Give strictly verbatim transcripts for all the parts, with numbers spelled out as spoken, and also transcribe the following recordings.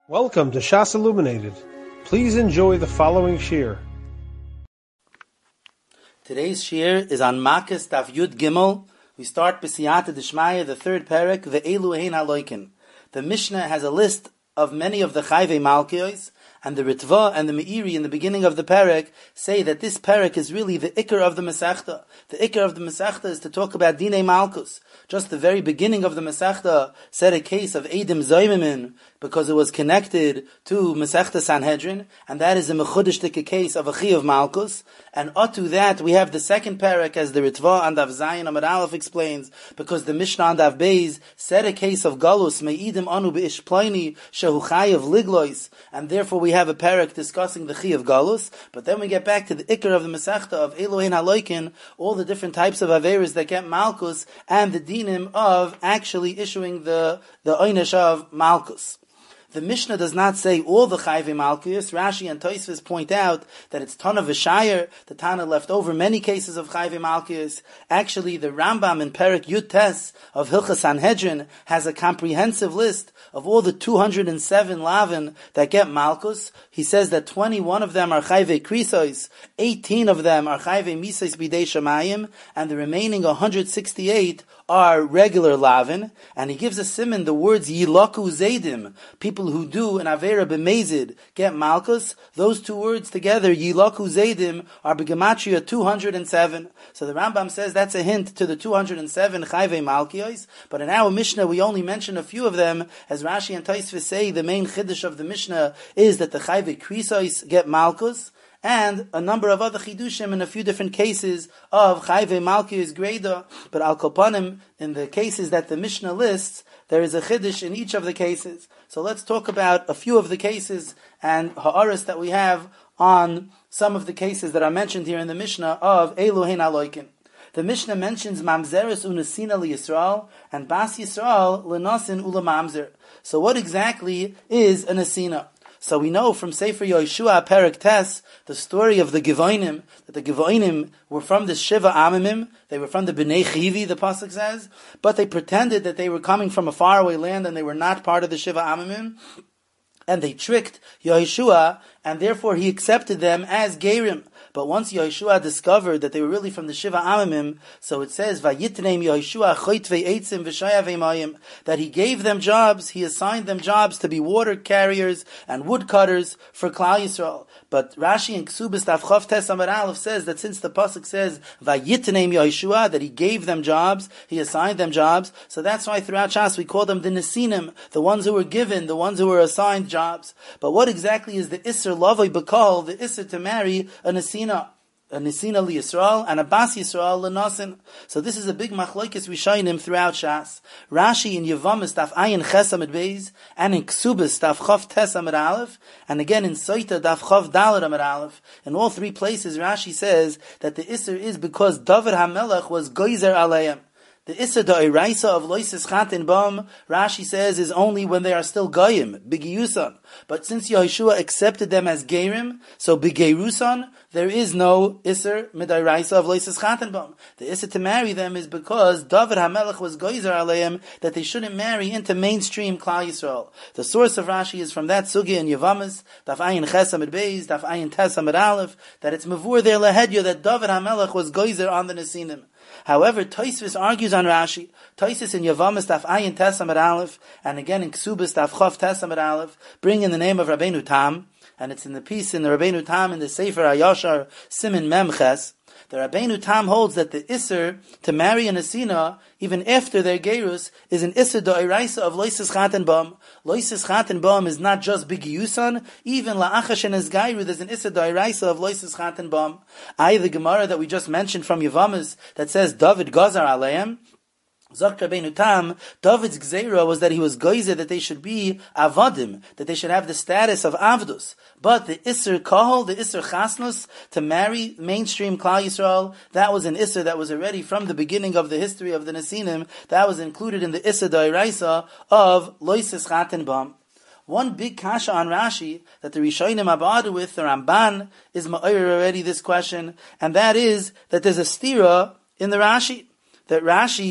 Welcome to Shas Illuminated. Please enjoy the following shir. Today's shir is on Makis Daf Yud Gimel. We start B'siyata D'Shmaya, the third parak, Ve'elu Hein Aloikin. The Mishnah has a list of many of the Chayvei Malkios, and the Ritva and the Meiri in the beginning of the parak say that this parak is really the Iker of the Masechta. The Iker of the Masechta is to talk about Dinei Malkus. Just the very beginning of the Masechta said a case of Eidim Zoymimin because it was connected to Masechta Sanhedrin, and that is a mechudishtike case of a Chi of Malkus. And to that we have the second parak as the Ritva and Daf Zayin Amar Aleph explains, because the Mishnah and Daf Beis said a case of Galus Me'idim Anu Be'ish Ploini Shehu Chayav Liglois, and therefore we have a parak discussing the Chi of Galus. But then we get back to the Iker of the Masechta of Elohein Haloikin, all the different types of Averis that get Malkus, and the dinim of actually issuing the, the Oynesh of Malkus. The Mishnah does not say all the Chayvei Malkius. Rashi and Tosfos point out that it's Tana V'Shayir. The Tana left over many cases of Chayvei Malkius. Actually, the Rambam in Perik Yud Tes of Hilchas Sanhedrin has a comprehensive list of all the two hundred seven Lavin that get Malkus. He says that twenty-one of them are Chayvei Krisos, eighteen of them are Chayvei Misos Bidei Shamayim, and the remaining one hundred sixty-eight are regular Lavin. And he gives a siman, the words Yilaku Zaydim, people who do an Avera B'mezid get Malkus. Those two words together, Yilaku Zaydim, are B'gematria two hundred seven. So the Rambam says that's a hint to the two hundred seven Chayvei Malkios. But in our Mishnah, we only mention a few of them. As Rashi and Tosfos say, the main Chiddush of the Mishnah is that the Chayvei Krisos get Malkus, and a number of other chidushim in a few different cases of Chayvei Malkius Greda. But Al Kopanim, in the cases that the Mishnah lists, there is a chiddush in each of the cases. So let's talk about a few of the cases and ha'aras that we have on some of the cases that are mentioned here in the Mishnah of Elohein Aloikin. The Mishnah mentions Mamzeres Unasina li Yisrael and Bas Yisrael lenasin ula Mamzer. So what exactly is an asina? So we know from Sefer Yoshua Perik Tes, the story of the Givoinim, that the Givoinim were from the Shiva Amimim, they were from the Bnei Chivi, the Pasuk says, but they pretended that they were coming from a faraway land and they were not part of the Shiva Amimim, and they tricked Yoshua, and therefore he accepted them as Gerim. But once Yoshua discovered that they were really from the Shiva Amimim, so it says, Vayitneim Yoshua choitvei eitzim v'shayavei mayim, that he gave them jobs, he assigned them jobs to be water carriers and woodcutters for Klal Yisrael. But Rashi and Ksubis Daf Chav Tes Amar Aleph says that since the pasuk says Vayitneim Yoshua, that he gave them jobs, he assigned them jobs, so that's why throughout Shas we call them the Nesinim, the ones who were given, the ones who were assigned jobs. But what exactly is the Isser Lavoi Bakal, the Isser to marry a Nesina? A Nesina li Yisrael and a Bas Yisrael lenasin. So this is a big machlokes Rishonim throughout Shas. Rashi in Yevamis Daf Ayin Ches Amid Beis, and in Ksubis Daf Chav Tes Amid Aleph, and again in Soita Daf Chav Dalet Amid Aleph. In all three places Rashi says that the Isser is because David HaMelech was Goizer Aleim. The Issa Da'iraisa of Loises Chatin Bam, Rashi says, is only when they are still Goyim, B'giyusan. But since Yehoshua accepted them as Gerim, so B'geirusan, there is no Isser Mid'iraisa of Loises Chatin Bam. The Issa to marry them is because David HaMelech was Goizer Aleim, that they shouldn't marry into mainstream Klal Yisrael. The source of Rashi is from that Sugya in Yevamis, Daf Ayin Ches Amid Beis, Daf Ayin Tes Amid Aleph, that it's Mavur there Lahedya, that David HaMelech was Goizer on the Nesinim. However, Tosfos argues on Rashi. Tosfos in Yevamis Daf Ayin Tes Amid Aleph, and again in Ksubis Daf Chav Tes Amid Aleph, bring in the name of Rabbeinu Tam, and it's in the piece in the Rabbeinu Tam in the Sefer HaYashar Simin Memches. The Rabbeinu Tam holds that the Isser to marry an Asina, even after their Gerus, is an Isser Da'iraisa of Loises Chaten Bam. Loises Chaten Bam is not just B'giyusan, even La'achash and Esgairu, there's an Isser Da'iraisa of Loises Chaten Bam. I, the Gemara that we just mentioned from Yevamis, that says David Gazar Aleim, Zok Rabbeinu Tam, David's Gzeira was that he was Goizer, that they should be Avadim, that they should have the status of Avdus. But the Isser Kahal, the Isser Chasnus, to marry mainstream Klal Yisrael, that was an Isser that was already from the beginning of the history of the Nesinim, that was included in the Isser Da'iraisa of Loises Chaten Bam. One big kasha on Rashi that the Rishonim abadu with, the Ramban, is ma'ir already this question, and that is that there's a stira in the Rashi, that Rashi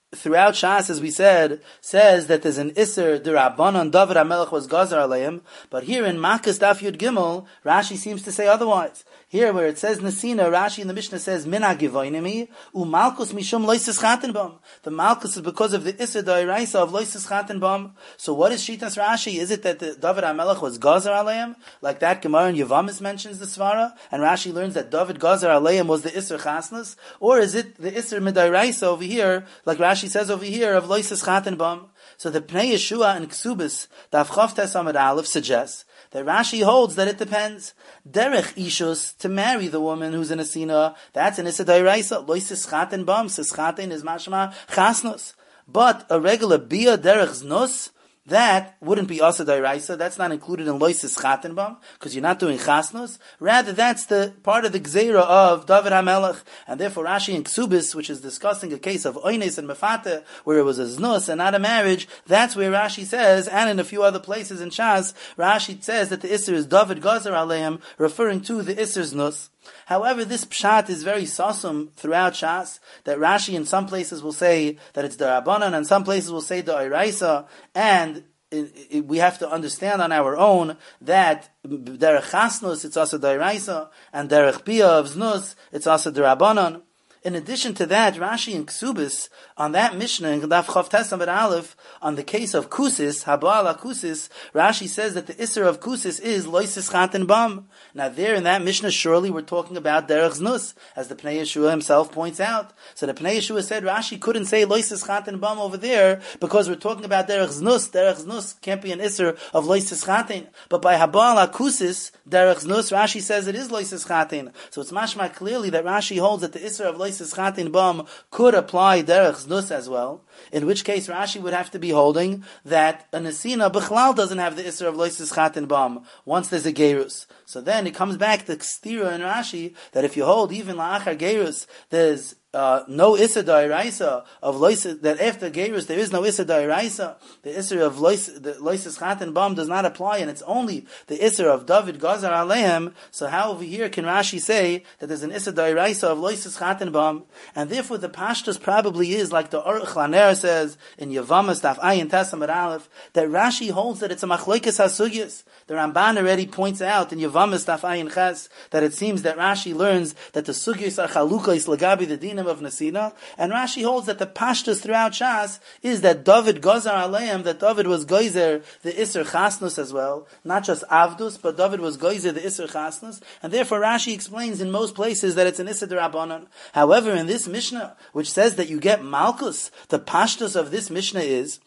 throughout Shas, as we said, says that there's an Isser D'Rabbanan, David HaMelech was Gazar Aleim, but here in Makkos Daf Yud Gimel, Rashi seems to say otherwise. Here where it says Nesina, Rashi in the Mishnah says, Mina Givoinimi, U Malkus Mishum Loises Chatenbam. The Malkus is because of the Isser D'Oraisa of Loises Chatenbam. So what is Shitas Rashi? Is it that the David HaMelech was Gazar Aleim? Like that Gemara in Yevamis mentions the Svara, and Rashi learns that David Gazar Aleim was the Isser Chasnas? Or is it the Isser Midairaisa over here, like Rashi says over here, of Loises Chatenbam? So the Pnei Yeshua and Ksubis, Daf Chav Tes Amud Aleph, suggests that Rashi holds that it depends. Derech Ishus, to marry the woman who's in a Sina, that's an Issa Dairaisa. Loises Chatenbam, Sischaten is mashma Chasnus. But a regular Bia Derech Znus, that wouldn't be Asa Dairaisa. That's not included in Loises Chatenbam, because you're not doing Chasnus. Rather, that's the part of the Gzeira of David HaMelech. And therefore, Rashi in Ksubis, which is discussing a case of Oynes and Mefate, where it was a Znus and not a marriage, that's where Rashi says, and in a few other places in Shas, Rashi says that the Isser is David Gazar Aleim, referring to the Isser Znus. However, this pshat is very sasum throughout Shas, that Rashi in some places will say that it's D'Rabbanan, and some places will say D'Oraisa, and it, it, we have to understand on our own that Derech Chasnus, it's also D'Oraisa, and Derech Bia of Znus, it's also D'Rabbanan. In addition to that, Rashi in Ksubis, on that Mishnah, in Daf Chav Tes Amud Aleph, on the case of Kusis, Haba'ala Kusis, Rashi says that the Isser of Kusis is Loises Chatenbam. Now there in that Mishnah, surely we're talking about Derech Znus, as the Pnei Yeshua himself points out. So the Pnei Yeshua said Rashi couldn't say Loises Chatenbam over there, because we're talking about Derech Znus. Derech Znus can't be an Isser of Loises Chaten. But by Haba'ala Kusis, Derech Znus, Rashi says it is Loises Chaten. So it's mashma clearly that Rashi holds that the Isser of Loises Chatenbam could apply Derech Znus as well, in which case Rashi would have to be holding that a Nesina B'chlal doesn't have the Isser of Loises Chatenbam once there's a Gerus. So then it comes back to Kstira and Rashi that if you hold even La'achar Gerus, there's Uh, no Issa D'Oraisa of Loises, that after Gerus there is no Issa D'Oraisa. The Issa of Loises Chatenbam does not apply, and it's only the Issa of David Gazar Aleim. So how over here can Rashi say that there's an Issa D'Oraisa of Loises Chatenbam? And therefore the Pashtus probably is, like the Aruch Laner says in Yevamis Daf Ayin Tes Amud Aleph, that Rashi holds that it's a Machlokes HaSugyos. The Ramban already points out in Yevamis Daf Ayin Ches that it seems that Rashi learns that the Sugyos are Chalukos Lagabi the Din of Nesina, and Rashi holds that the pashtus throughout Shas is that David Gazar Aleim, that David was Geyser the Isser Chasnus as well, not just Avdus, but David was Geyser the Isser Chasnus, and therefore Rashi explains in most places that it's an Isser D'Rabbanan. However, in this Mishnah, which says that you get Malkus, the pashtus of this Mishnah is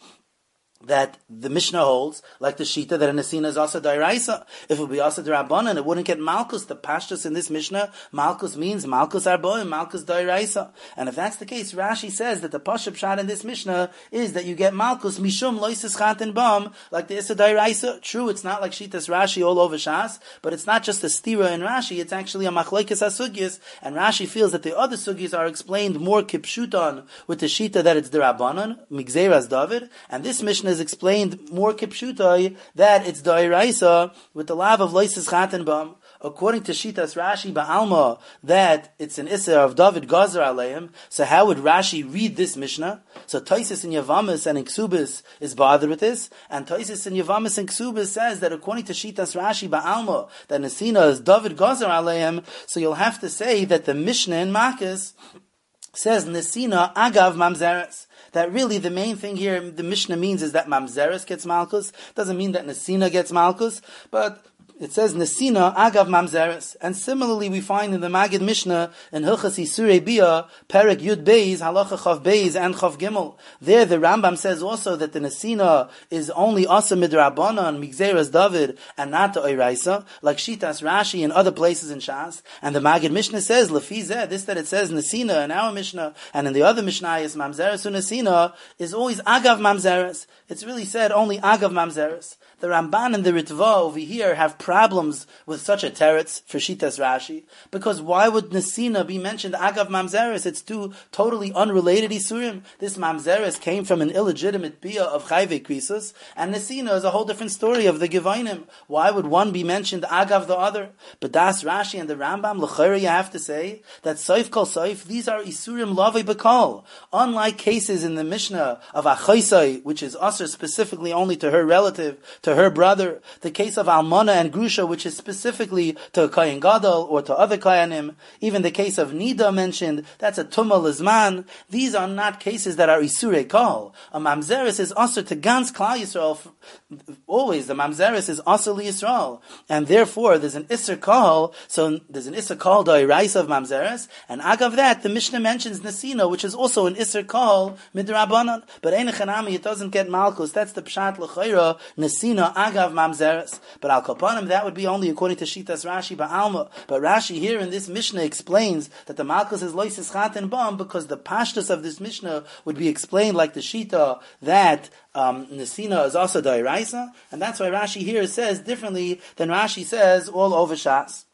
that the Mishnah holds, like the Shita, that a Nesina is also D'Oraisa. If it would be also D'Rabbanan, it wouldn't get Malkus. The Pashtus in this Mishnah, Malkus means Malkus Arboim, Malkus D'Oraisa. And if that's the case, Rashi says that the Pashup Pshat in this Mishnah is that you get Malkus Mishum Loises Chatenbam, like the Issa D'Oraisa. True, it's not like Shitas Rashi all over Shas, but it's not just a stira in Rashi, it's actually a Machlokes HaSugyos, and Rashi feels that the other Sugyos are explained more Kipshutan with the Shita that it's D'Rabbanan, Migzeras David, and this Mishnah is explained more kipshutai that it's D'Oraisa with the lav of Loises Chatenbam. According to Shitas Rashi Ba'alma, that it's an Isser of David Gazar Aleim. So how would Rashi read this Mishnah? So Taisis in Yavamis and in Ksubis is bothered with this, and Taisis in Yavamis and Ksubis says that according to Shitas Rashi Ba'alma, that Nesina is David Gazar Aleim. So you'll have to say that the Mishnah in Makos says Nesina Agav Mamzeres. That really the main thing here, the Mishnah means is that Mamzeres gets Malkus. Doesn't mean that Nesina gets Malkus, but it says Nesina Agav Mamzeres. And similarly we find in the Magid Mishnah in Hilchas Isurei Bia, Perek Yud Beis, Halacha Chav Beis, and Chav Gimel. There the Rambam says also that the Nesina is only Asa Midrabanan, Migzeres David, and not the Oiraisa, like Shitas Rashi and other places in Shas. And the Magid Mishnah says, Lefizeh, this that it says Nesina in our Mishnah, and in the other Mishnah is Mamzeres and Nesina, is always Agav Mamzeres. It's really said only Agav Mamzeres. The Ramban and the Ritva over here have problems with such a teretz for Shitas Rashi, because why would Nesina be mentioned agav mamzeres? It's two totally unrelated isurim. This mamzeres came from an illegitimate bia of chayve krisus, and Nesina is a whole different story of the Gevainim. Why would one be mentioned agav the other? But das Rashi and the Rambam, l'chayra, you have to say that soif kol soif, these are isurim lavei bekal. Unlike cases in the Mishnah of achaisai, which is usher specifically only to her relative, to her brother, the case of almana and grusha, which is specifically to a kohen gadol or to other kohanim, even the case of nida mentioned, that's a tumah lizman. These are not cases that are isurei kal. A mamzeres is usher to gans klal Yisrael. Always the mamzeres is usher li Yisrael, and therefore there's an iser kal. So there's an iser kal da'iraisa of mamzeres, and agav that the Mishnah mentions nesina, which is also an iser kal midrabanan. But ein chanami, it doesn't get malchus. That's the pshat l'chayra nesina agav mamzeres. But al kapanim, that would be only according to Shitas Rashi ba'alma. But Rashi here in this Mishnah explains that the malchus is loisis chat and bam, because the pashtus of this Mishnah would be explained like the shita that um, nesina is also da'iraisa, and that's why Rashi here says differently than Rashi says all over Shas.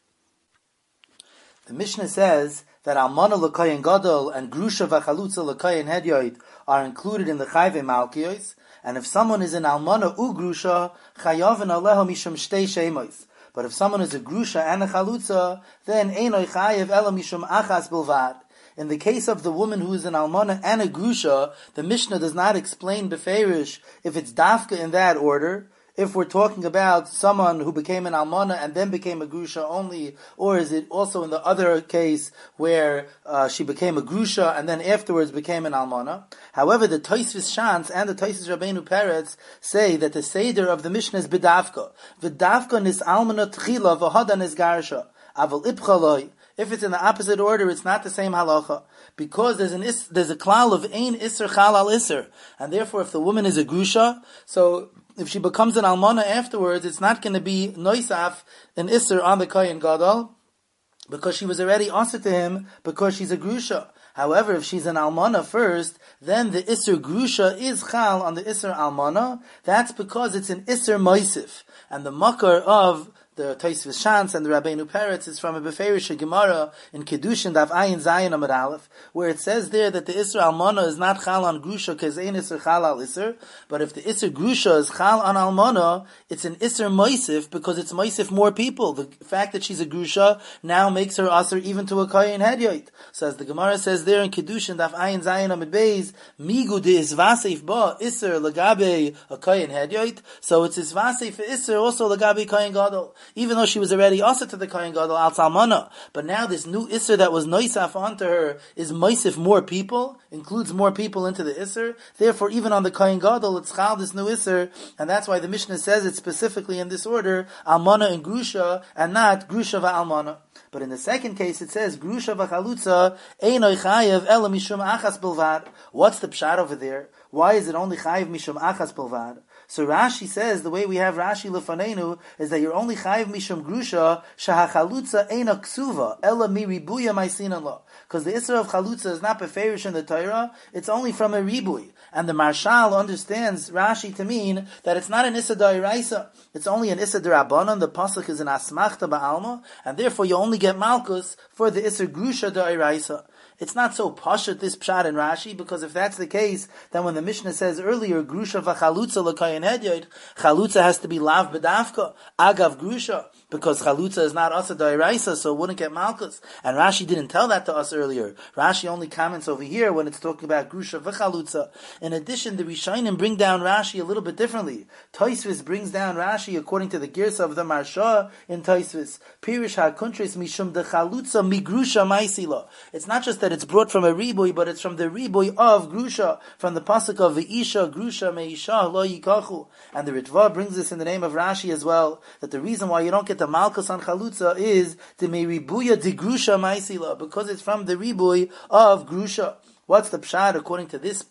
The Mishnah says that almana l'kayin gadol and grusha v'chalutza l'kayin hedyoid are included in the chayve malkiyos, and if someone is an almana u grusha, chayavin aleho mishum shtei shemois. But if someone is a grusha and a chalutza, then einoi chayev ela mishum achas bilvad. In the case of the woman who is an almana and a grusha, the Mishnah does not explain beferish if it's dafka in that order. If we're talking about someone who became an almana and then became a grusha only, or is it also in the other case where uh, she became a grusha and then afterwards became an almana? However, the Tosfos Shantz and the Tosfos Rabbeinu Peretz say that the seder of the Mishnah is bedavka. V'davka nis almana tchila v'hada nis garsha. Aval ipchaloi. If it's in the opposite order, it's not the same halacha, because there's an is, there's a klal of ein iser chal al iser, and therefore, if the woman is a grusha, so if she becomes an almana afterwards, it's not going to be noisaf an iser on the kohen gadol, because she was already answered to him because she's a grusha. However, if she's an almana first, then the iser grusha is chal on the iser almana. That's because it's an iser moisif, and the makar of the Tosfos Shantz and the Rabbeinu Peretz is from a Beferish Gemara in Kedushin Daf Ayin Zayin Amud Aleph, where it says there that the Isser Almana is not Chal on Grusha because ein Isser Chal al Isser, but if the Isser Grusha is Chal on Almana, it's an Isser Moisif because it's Moisif more people. The fact that she's a Grusha now makes her Aser even to a Kohen Hedyoit. So as the Gemara says there in Kedushin Daf Ayin Zayin Amud Beis, Migu de Isvasif ba Isser Lagabe a Kohen Hedyoit, so it's Isvasif Isser also Lagabe Kohen Gadol. Even though she was already also to the Kohen Gadol al Salmana, but now this new Isser that was noisaf onto her is moisif more people, includes more people into the Isser. Therefore, even on the Kohen Gadol, it's chal this new Isser, and that's why the Mishnah says it specifically in this order: Almana and Grusha, and not Grusha va'Almana. But in the second case, it says Grusha v'Chalutza einoi chayev ela mishum achas bilvad. What's the pshat over there? Why is it only chayev mishum achas bilvad? So Rashi says, the way we have Rashi lefanenu, is that you're only chayiv mishum grusha, shahachalutza eina ksuva, ela mi ribuya maisin lo. Because the Isra of chalutza is not beferish in the Torah, it's only from a ribui. And the Marshal understands Rashi to mean that it's not an Issa da'iraisa, it's only an Issa d'Rabbanan, the pasuk is an asmachta ba'alma, and therefore you only get malchus for the Issa grusha da'iraisa. It's not so pashut this pshat in Rashi, because if that's the case, then when the Mishnah says earlier, grusha v'chalutza l'kayin hedyoid, chalutza has to be lav bedavka, agav grusha, because chalutza is not asa da'iraisa, so it wouldn't get malchus. And Rashi didn't tell that to us earlier. Rashi only comments over here when it's talking about grusha v'chalutza. In addition, the Rishonim bring down Rashi a little bit differently. Tosfos brings down Rashi according to the Girsa of the Marsha in Tosfos. Pirish ha'kuntris mishum de chalutza mi grusha maisila. It's not just that it's brought from a ribui, but it's from the ribui of grusha, from the pasuk of Ve'isha grusha me'isha lo yikachu. And the Ritva brings this in the name of Rashi as well, that the reason why you don't get the malchus on chalutza is the me'ribuya de grusha maisila, because it's from the ribui of grusha. What's the pshat according to this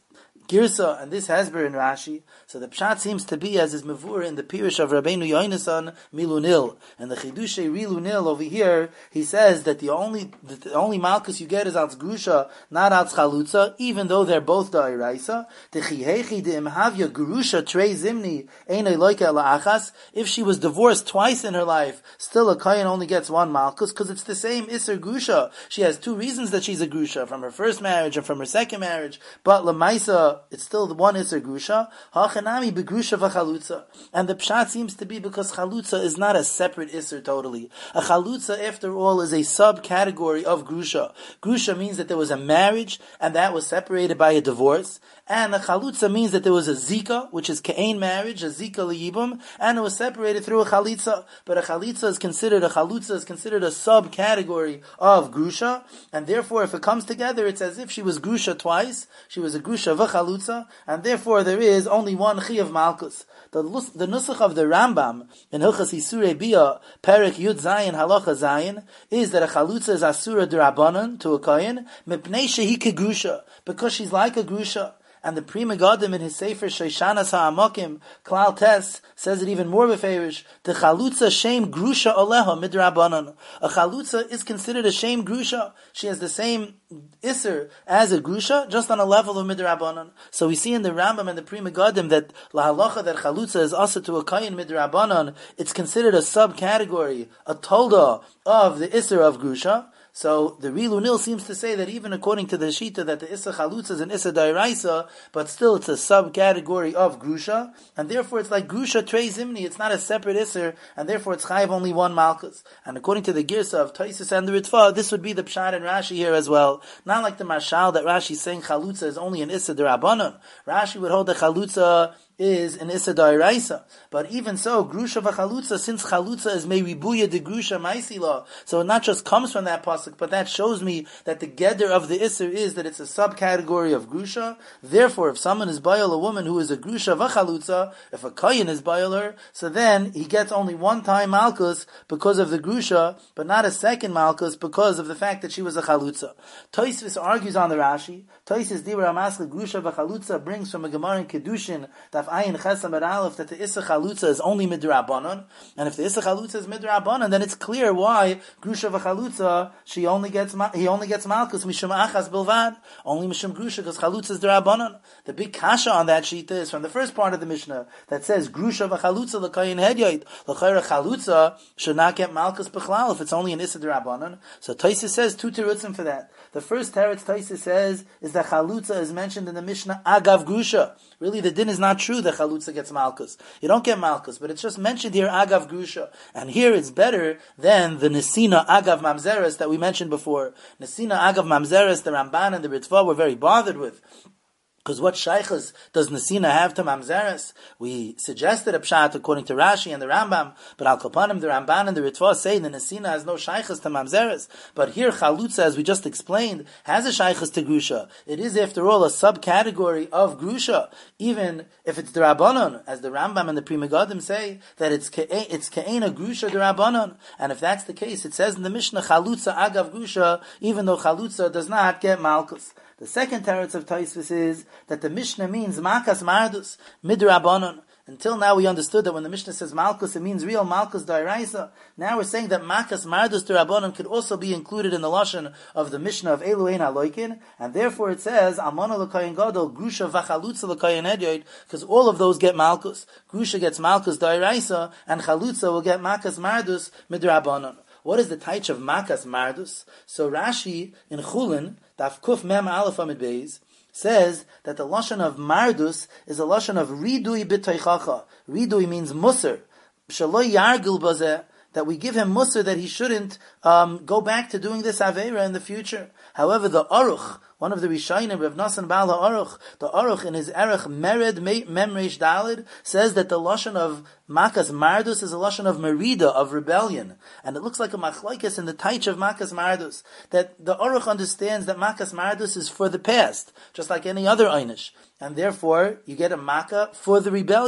girsa, and this has been in Rashi. So the pshat seems to be as is mevur in the pirish of Rabbeinu Yonasan Milunil, and the Chidushay Rilunil over here. He says that the only the only malchus you get is als grusha, not als chalutza, even though they're both da'iraisa. The chihechi de imhavya grusha trei zimni einay loika la'achas. If she was divorced twice in her life, still a kohen only gets one malchus because it's the same iser grusha. She has two reasons that she's a grusha, from her first marriage and from her second marriage, but lemaisa it's still the one iser grusha. Hachanami begrusha v'chalutza, and the pshat seems to be because chalutza is not a separate iser totally. A chalutza, after all, is a subcategory of grusha. Grusha means that there was a marriage and that was separated by a divorce, and a chalutza means that there was a zika, which is ke'ain marriage, a zika liyibum, and it was separated through a chalitza. But a chalitza is considered a chalutza is considered a subcategory of grusha, and therefore, if it comes together, it's as if she was grusha twice. She was a grusha v'chalutza, and therefore there is only one chi of malchus. The, the nusach of the Rambam in Hilchas Isurei Bia, Perek Yud Zayin Halacha Zayin, is that a chalutza is asura d'Rabbanan to a kohen, mipnei shehi kegrusha, because she's like a grusha. And the Pri Megadim in his Sefer Shoishanas Ha'amokim, Klal Tes, says it even more beferish. The chalutza shem grusha oleha midrabanan. A chalutza is considered a shem grusha. She has the same iser as a grusha, just on a level of midrabanan. So we see in the Rambam and the Pri Megadim that la halacha that chalutza is also to a kohen midrabanan. It's considered a subcategory, a tolda of the iser of grusha. So the Rilunil seems to say that even according to the Shita that the Issa Chalutza is an Issa Dairaisa, but still it's a subcategory of Grusha, and therefore it's like Grusha Trei Zimni, it's not a separate Isser, and therefore it's Chayiv only one Malchus. And according to the Girsa of Taisus and the Ritva, this would be the Pshat and Rashi here as well. Not like the Mashal that Rashi is saying Chalutza is only an Issa D'Rabbanan. Rashi would hold that Chalutza is an Issa Dairaisa. But even so, Grusha v'Chalutza, since Chalutza is Meribuya de Grusha Maisila, so it not just comes from that pasuk, but that shows me that the Geder of the Isser is that it's a subcategory of Grusha. Therefore, if someone is Bayal a woman who is a Grusha v'Chalutza, if a Kayin is Bayal her, so then he gets only one time Malchus because of the Grusha, but not a second Malchus because of the fact that she was a Chalutza. Tosfos argues on the Rashi. Tosfos Dibra Amasle Grusha v'Chalutza brings from a Gemara in Kedushin, that Ayin Chesam Ber Aleph, that the Issa Chalutza is only midrabanan, and if the Issa Chalutza is midrabanan, then it's clear why Grusha v'Chalutza she only gets he only gets Malchus mishum achas bilvad, only mishum Grusha because Chalutza is drabanan. The big kasha on that sheet is from the first part of the Mishnah that says Grusha v'Chalutza l'kayin hedyot l'chayra Chalutza should not get Malchus b'chlal if it's only an Issa drabanan. So Tosfos says two terutzim for that. The first teretz Tosfos says is that Chalutza is mentioned in the Mishnah agav Grusha. Really, the din is not true that Chalutza gets Malchus. You don't get Malchus, but it's just mentioned here agav Grusha. And here it's better than the Nesina agav Mamzeres that we mentioned before. Nesina agav Mamzeres, the Ramban and the Ritva were very bothered with. Because what shaykhs does Nesina have to Mamzeres? We suggested a pshat according to Rashi and the Rambam, but Al Kapanim, the Ramban and the Ritva say the Nesina has no shaykhs to Mamzeres. But here Chalutza, as we just explained, has a shaykhs to Grusha. It is, after all, a subcategory of Grusha. Even if it's the Rabbanon, as the Rambam and the Pri Megadim say, that it's ke'en, it's ke'ena Grusha the Rabbanon. And if that's the case, it says in the Mishnah, Chalutza agav Grusha, even though Chalutza does not get Malchus. The second teretz of Tosfos is that the Mishnah means Makas Mardus, Midrabanon. Until now we understood that when the Mishnah says Malchus, it means real Malchus Dairaisa. Now we're saying that Makas Mardus Darabanon could also be included in the Lashon of the Mishnah of Eluein Aloikin, and therefore it says, Amona L'Kayin Gadol, Grusha V'Chalutza L'Kayin Edyoid, because all of those get Malchus. Grusha gets Malchus Dairaisa, and Chalutza will get Makas Mardus Midrabanon. What is the taich of Makas Mardus? So Rashi in Chulin, Daf Kuf Mem Aleph Amid Beis, says that the lashon of Mardus is a lashon of Ridui B'Toichacha. Ridui means Musar. Shalo Yargil Bazeh, that we give him Musar that he shouldn't um, go back to doing this Aveira in the future. However, the Aruch, one of the Rishayim, Rav Nassan Baal HaAruch, the Aruch in his Erech Mered Memreish Dalid, says that the lashon of Makas Mardus is a lashon of Merida, of rebellion. And it looks like a machlokes in the taich of Makas Mardus, that the Aruch understands that Makas Mardus is for the past, just like any other Einish. And therefore, you get a Makkah for the rebellion.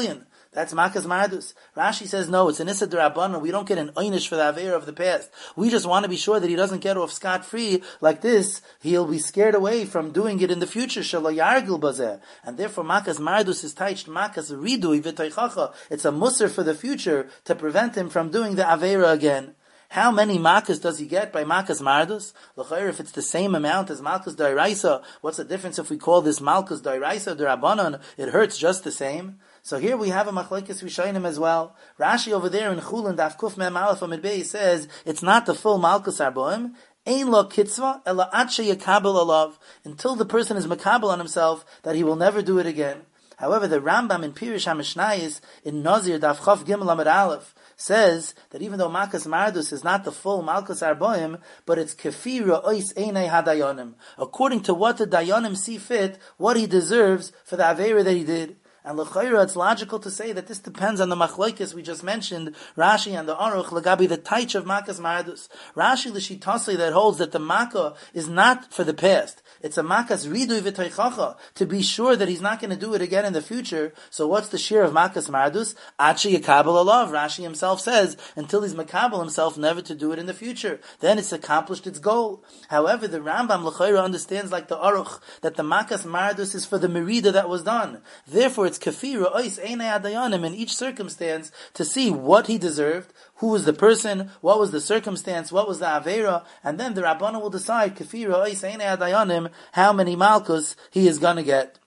That's Makas Mardus. Rashi says no, it's an Issa D'Rabbanan. We don't get an Einish for the Aveira of the past. We just want to be sure that he doesn't get off scot-free like this. He'll be scared away from doing it in the future. Shelo Yargil Bazeh. And therefore Makas Mardus is taiched Makas Ridui V'Toichacha. It's a musr for the future to prevent him from doing the Aveira again. How many makas does he get by makas mardus? L'chayr, if it's the same amount as malkus d'oraisa, what's the difference if we call this malkus d'oraisa d'Rabbanan? It hurts just the same. So here we have a machlokes rishonim as well. Rashi over there in Chulin Daf Kuf Mem Aleph Amid Bey says it's not the full malkus arboim. Ein lo kitzva ela ad sheyakabel alav, until the person is makabel on himself that he will never do it again. However, the Rambam in Pirish HaMishnayis in Nazir Daf Chav Gimel Amid Aleph says that even though Makas Mardus is not the full Malkus Arboim, but it's Kefira Ois Einei HaDayonim, according to what the Dayonim see fit, what he deserves for the Aveira that he did. And l'chayra, it's logical to say that this depends on the machlokes we just mentioned, Rashi and the Aruch, Lagabi, the taich of Makas Mardus. Rashi l'shitasi that holds that the Makkah is not for the past. It's a Makas Ridui V'Toichacha, to be sure that he's not going to do it again in the future. So what's the shear of Makas Mardus? Achi Yakabel Alav. Rashi himself says, until he's Makabel himself never to do it in the future. Then it's accomplished its goal. However, the Rambam l'chayra understands like the Aruch, that the Makas Mardus is for the Merida that was done. Therefore, it's kafira ois einei adayanim in each circumstance to see what he deserved, who was the person, what was the circumstance, what was the avera, and then the Rabbana will decide kafira ois einei adayanim how many malchus he is going to get.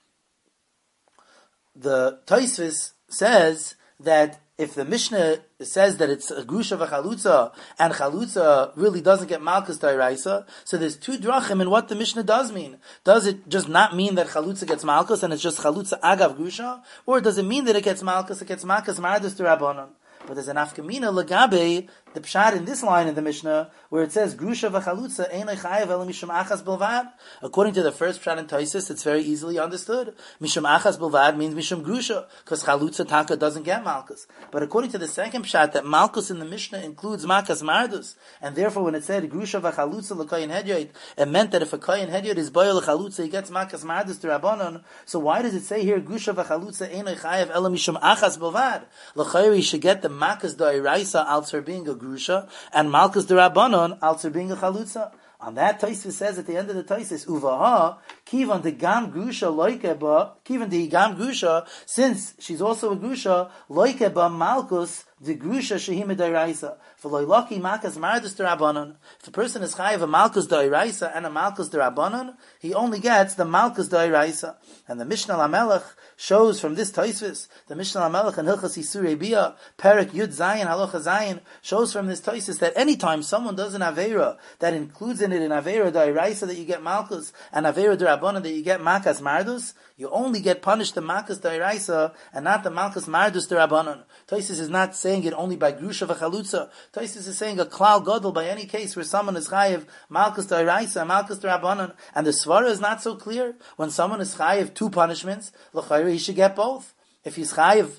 The Tosfos says that if the Mishnah says that it's a grusha v'chalutza, and chalutza really doesn't get malchus d'oraisa, so there's two drachim in what the Mishnah does mean. Does it just not mean that chalutza gets malchus and it's just chalutza agav grusha? Or does it mean that it gets malchus, it gets malchus mardus d'Rabbanan? But there's an afkamina legabe, the pshat in this line in the Mishnah, where it says, Grusha v'chalutza einay chayav el mishum achas bilvad. According to the first pshat in Tosfos, it's very easily understood. Mishum achas bilvad means mishum grusha, because chalutza taka doesn't get malchus. But according to the second pshat, that malchus in the Mishnah includes makas mardus, and therefore when it said, Grusha v'chalutza l'koyin hedyoit, it meant that if a koyin hedyoit is boy l'chalutza, he gets makas mardus to Rabbanon. So why does it say here, Grusha v'chalutza einay chayav el mishum achas bilvad? L'chayri, he should get the Malkus d'oraisa alter being a grusha, and Malkus d'Rabbanon alter being a chalutza. On that, Tosfos says at the end of the Tosfos, Uvaha, kivan de gam grusha loikeba, kivan de gam grusha, since she's also a grusha, loikeba Malkus the grusha shehima d'oraisa. For loilaki makas mardus d'Rabbanon. If a person is chayav a Malkus d'oraisa and a Malkus d'Rabbanon, he only gets the Malkus d'oraisa. And the Mishnah Lamelech shows from this Tosfos, the Mishnah Lamelech and Hilchas Isurei Bia, Perek Yud Zayin, Halacha Zayin, shows from this Tosfos that anytime someone does an Aveira that includes in it an Aveira d'oraisa that you get Malkus, and Aveira d'Rabbanon that you get Makas Mardus, you only get punished the Makas d'oraisa and not the Malkus Mardus d'Rabbanon. Tosfos is not saying it only by Grusha v'Chalutza. Tosfos is saying a Klal Gadol by any case where someone is chayiv Malkus d'oraisa and Malkus d'Rabbanon, and the Svara is not so clear. When someone is chayiv two punishments, l'chayra he should get both. If he's chayiv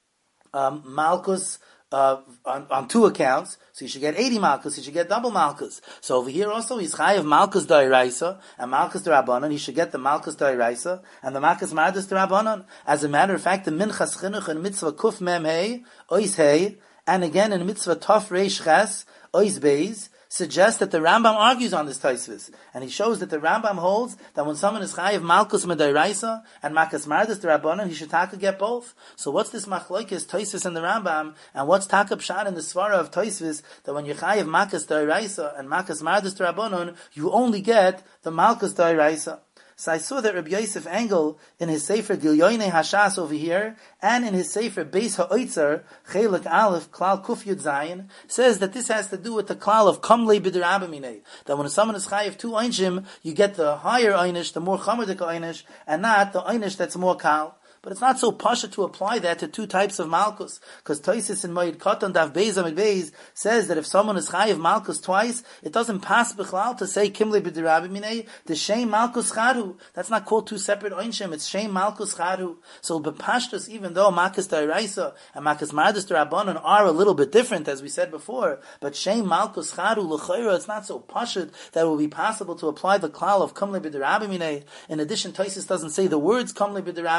um, Malkus Uh, on, on two accounts, so he should get eighty malchus, he should get double malchus. So over here also, he's chayav malchus d'oraisa and malchus d'Rabbanan, he should get the malchus d'oraisa and the malchus mardus d'Rabbanan. As a matter of fact, the minchas chinuch in mitzvah kuf mem hey, ois hey, and again in mitzvah tov reish ches, ois beis, suggests that the Rambam argues on this Tosfos, and he shows that the Rambam holds that when someone is chayiv malchus d'oraisa and makas mardus d'Rabbanan, he should taka get both. So what's this machlokes Tosfos and the Rambam, and what's taka pshat in the svara of Tosfos that when you chayiv makas d'oraisa and makas mardus d'Rabbanan, you only get the malchus d'oraisa? So I saw that Rabbi Yosef Engel, in his Sefer Gilyoinei Hashas over here, and in his Sefer Beis HaOitzer, Chelik Aleph, Klal Kuf Yud Zayin, says that this has to do with the Klal of Kamlei B'Derabamine. That when someone is chayiv two Einshim, you get the higher Einish, the more Chamerdik Einish, and not the Einish that's more Kal. But it's not so pasha to apply that to two types of malchus, because Tosfos in Moed Katan Daf Beis Amid Beis says that if someone is chayiv malchus twice, it doesn't pass b'chlal to say kimle b'derabimine the shem malchus charu. That's not called two separate oinshim. It's shem malchus charu. So b'pashtus, even though makas d'oraisa and makas mardus d'Rabbanan are a little bit different, as we said before, but shem malchus charu l'chayra, it's not so pashut that it will be possible to apply the klal of kimle b'derabimine. In addition, Tosfos doesn't say the words kimle b'derabimine.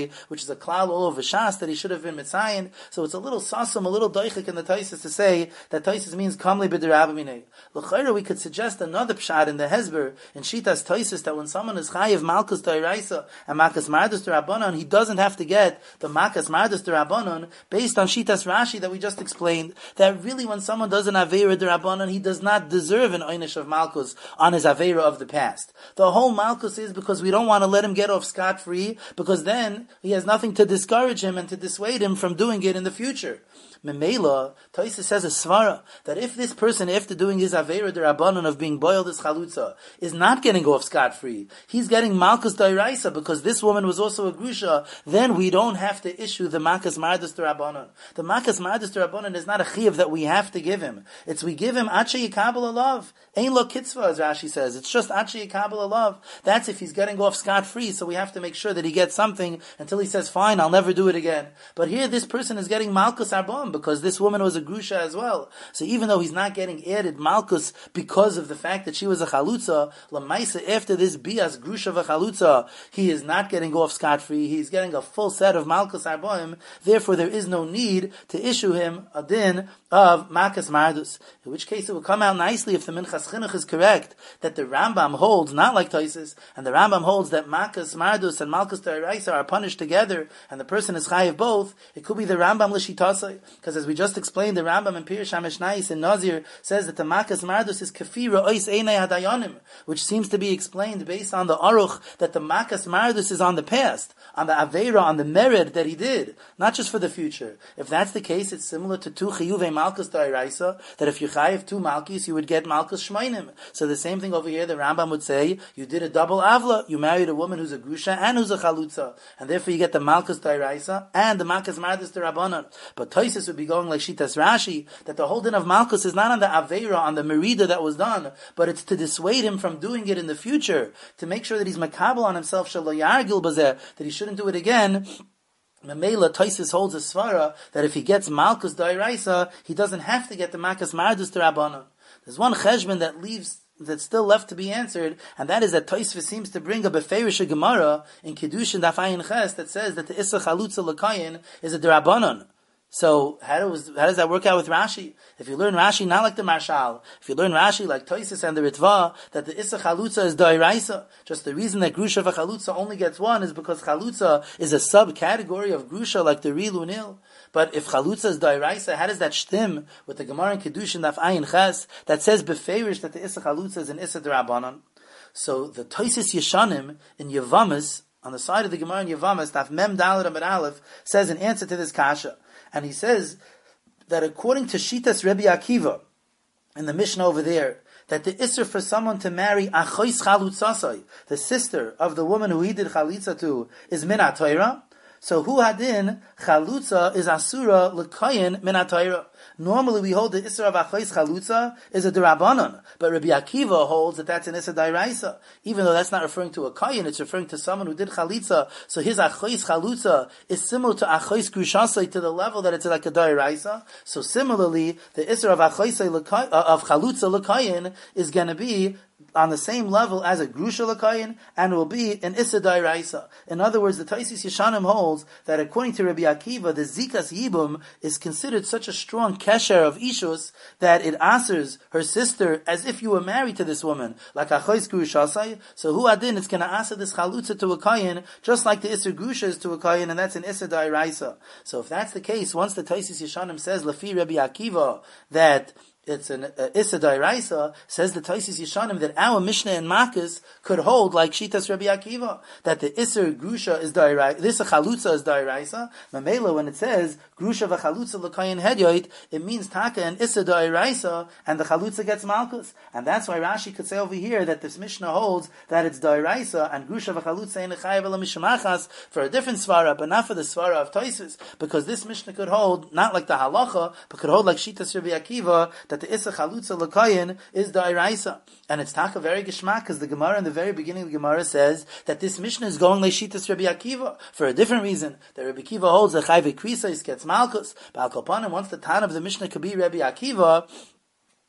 Mitzayim, which is a klal all over Shas, that he should have been Mitzayim. So it's a little sasum, a little doichik in the Taisis to say that Taisis means kamli b'derabamine. L'chayra, we could suggest another pshat in the Hezber, in Shitas Taisis, that when someone is chayiv malchus d'iraisa and makas mardus d'rabanan, he doesn't have to get the makas mardus d'rabanan based on Shitas Rashi that we just explained, that really when someone does an aveira d'rabanan, he does not deserve an einish of malchus on his aveira of the past. The whole malchus is because we don't want to let him get off scot-free, because then he has nothing to discourage him and to dissuade him from doing it in the future. Memela, Taisa says a svara, that if this person, after doing his aveira d'rabanan of being boiled as chalutza, is not getting off scot-free, he's getting malchus d'iraisa because this woman was also a grusha, then we don't have to issue the makas mardus d'rabanan. The makas mardus d'rabanan is not a chiyuv that we have to give him. It's we give him ache yikabel alav. Ein lo kitzvah, as Rashi says. It's just ache yikabel alav. That's if he's getting off scot-free, so we have to make sure that he gets something until he says, fine, I'll never do it again. But here, this person is getting malchus arbam, because this woman was a grusha as well. So even though he's not getting added malchus because of the fact that she was a chalutza, lamaisa, after this bias grusha v'chalutza, he is not getting off scot-free, he's getting a full set of malchus arbaim, therefore there is no need to issue him a din of makas mardus. In which case it will come out nicely if the Minchas Chinuch is correct, that the Rambam holds, not like Taisis, and the Rambam holds that makas mardus and malchus d'iraisa are punished together, and the person is chayiv both. It could be the Rambam l'shitasai, because as we just explained, the Rambam in Pirush HaMishnayis in Nazir says that the makas mardus is kafira ois einei hadayanim, which seems to be explained based on the aruch that the makas mardus is on the past, on the aveira, on the merit that he did, not just for the future. If that's the case, it's similar to two chiyuvei malchus d'iraisa, that if you chayiv two malchis, you would get malchus shmeinim. So the same thing over here, the Rambam would say, you did a double avla, you married a woman who's a grusha and who's a chalutza, and therefore you get the malchus d'iraisa and the makas mardus d'rabanan. But Tosis would be going like Shitas Rashi, that the whole din of malchus is not on the aveira, on the merida that was done, but it's to dissuade him from doing it in the future, to make sure that he's makabel on himself, shelo yargil bazeh, that he shouldn't do it again. Memela, Tosis holds a svara that if he gets malchus d'iraisa, he doesn't have to get the makas mardus d'rabanan. There's one cheshbon that leaves that's still left to be answered, and that is that Tosfos seems to bring a beferish Gemara in Kiddushin Daf Ayin Ches that says that the Issa Chalutza L'Kayin is a d'rabanan. So how does how does that work out with Rashi? If you learn Rashi not like the Marshal, if you learn Rashi like Tosis and the Ritva, that the Issa Chalutza is d'iraisa, just the reason that Grusha v'Chalutza only gets one is because Chalutza is a subcategory of Grusha like the Ri Lunil. But if Chalutza is d'iraisa, how does that shtim with the Gemara in Kiddushin Daf Ayin Ches that says beferish that the Issa Chalutza is an Issa d'Rabanan? So the Tosis Yeshanim in Yavamas, on the side of the Gemara in Yavamas, Daf Mem Daled Amud Aleph, says in answer to this kasha. And he says that according to Shitas Rebbe Akiva, in the Mishnah over there, that the Isser for someone to marry Achois Chalutzasai, the sister of the woman who he did Chalitza to, is Min HaTorah. So hu hadin chalutza is asura l'kayin min haTorah. Normally we hold the isra of achos chalutza is a derabanan, but Rabbi Akiva holds that that's an isra d'iraisa. Even though that's not referring to a kayin, it's referring to someone who did chalitza. So his achos chalutza is similar to achos grushasai to the level that it's like a d'iraisa. So similarly, the isra of achos of chalutza l'kayin is going to be on the same level as a grusha l'kayin, and will be an issa d'iraisa. In other words, the Taisis Yeshanim holds that according to Rabbi Akiva, the zikas yibum is considered such a strong kesher of ishus that it answers her sister as if you were married to this woman, like achois grushasai. So hu adin, it's going to answer this chalutza to a kayin, just like the issa grusha is to a kayin, and that's an issa d'iraisa. So if that's the case, once the Taisis Yeshanim says lafi Rabbi Akiva that it's an uh, Issa d'Iraisa, says the Taisis Yeshanim that our Mishnah and Makkos could hold like Shitas Rabbi Akiva, that the Issa Grusha is d'Iraisa, this Chalutza is d'Iraisa. Mamela, when it says Grusha v'Chalutza l'kayin hedyoit, it means Taka and Issa d'Iraisa, and the Chalutza gets Malkus. And that's why Rashi could say over here that this Mishnah holds that it's d'Iraisa, and Grusha v'Chalutza in Chayav el Mishmachas for a different Svara, but not for the Svara of Taisis, because this Mishnah could hold, not like the Halacha, but could hold like Shitas Rabbi Akiva, that the Issa Chalutza L'Kayin is d'Iraisa. And it's taka very geshmak, because the Gemara in the very beginning of the Gemara says that this Mishnah is going like Shitas Rabbi Akiva for a different reason. That Rabbi Akiva holds that Chayve Krisais gets Malkus. Ba'al Kol Panim, once the Tan of the Mishnah could be Rabbi Akiva,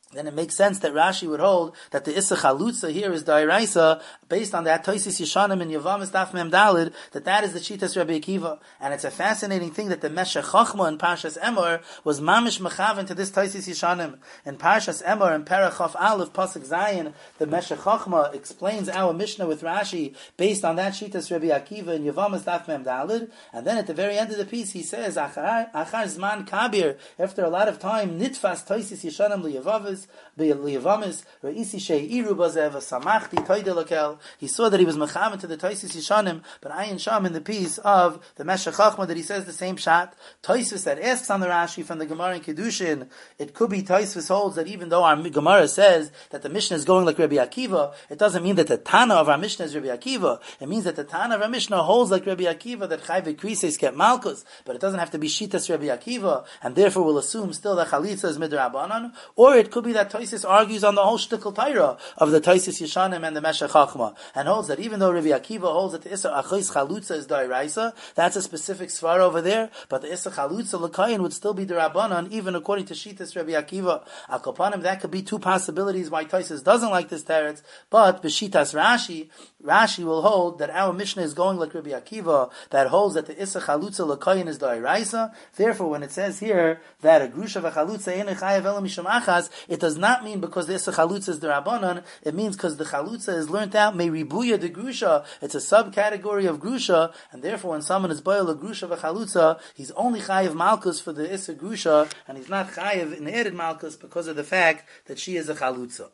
then it makes sense that Rashi would hold that the Issa Chalutza here is Dairaisa, based on that Toisis Yeshanim and Yavamis Daf Mem Dalid, that that is the Shitas Rabbi Akiva. And it's a fascinating thing that the Meshech Chochma in Parshas Emor was mamish mechaven to this Toisis Yeshanim. In Parshas Emor, in Parachof Aleph, Pasuk Zayin, the Meshech Chochma explains our Mishnah with Rashi, based on that Shitas Rabbi Akiva in Yavamis Daf Mem Dalid, and then at the very end of the piece he says, Achar, Achar Zman Kabir, after a lot of time, Nitfas Toisis Yeshanim Liyavavis, he saw that he was mechaven to the Toisis Yeshanim, but Ayin Sham in the piece of the Meshech Chochma that he says the same shot. Toisvis that asks on the Rashi from the Gemara in Kedushin, it could be Toisvis holds that even though our Gemara says that the Mishnah is going like Rabbi Akiva, it doesn't mean that the Tana of our Mishnah is Rabbi Akiva. It means that the Tana of our Mishnah holds like Rabbi Akiva, that Chayve Krises get Malkus, but it doesn't have to be Shitas Rabbi Akiva, and therefore we'll assume still that Chalitza is Midrabanan, or it could be that Toisvis argues on the whole shtickle Taira of the Toisis Yeshanim and the Meshech Chochma, and holds that even though Rabbi Akiva holds that the Issa Achos Chalutza is Dairaisa, that's a specific svar over there, but the Issa Chalutza L'kayin would still be the Rabbanan, even according to Shitas Rabbi Akiva. Akopanim, that could be two possibilities why Toisis doesn't like this teretz, but B'shitas Rashi, Rashi will hold that our Mishnah is going like Rabbi Akiva, that holds that the Issa Chalutza L'kayin is Dairaisa. Therefore, when it says here that a Grusha v'Chalutza ein chayav ela mishum achas, it does not mean because the Issa Chalutza is the Rabbanan, it means because the Chalutza is learnt out, may ribuya de Grusha, it's a subcategory of Grusha, and therefore when someone is boil a Grusha v'Chalutza, he's only chayav Malkus for the Issa Grusha, and he's not chayav inherited Malkus because of the fact that she is a Chalutza.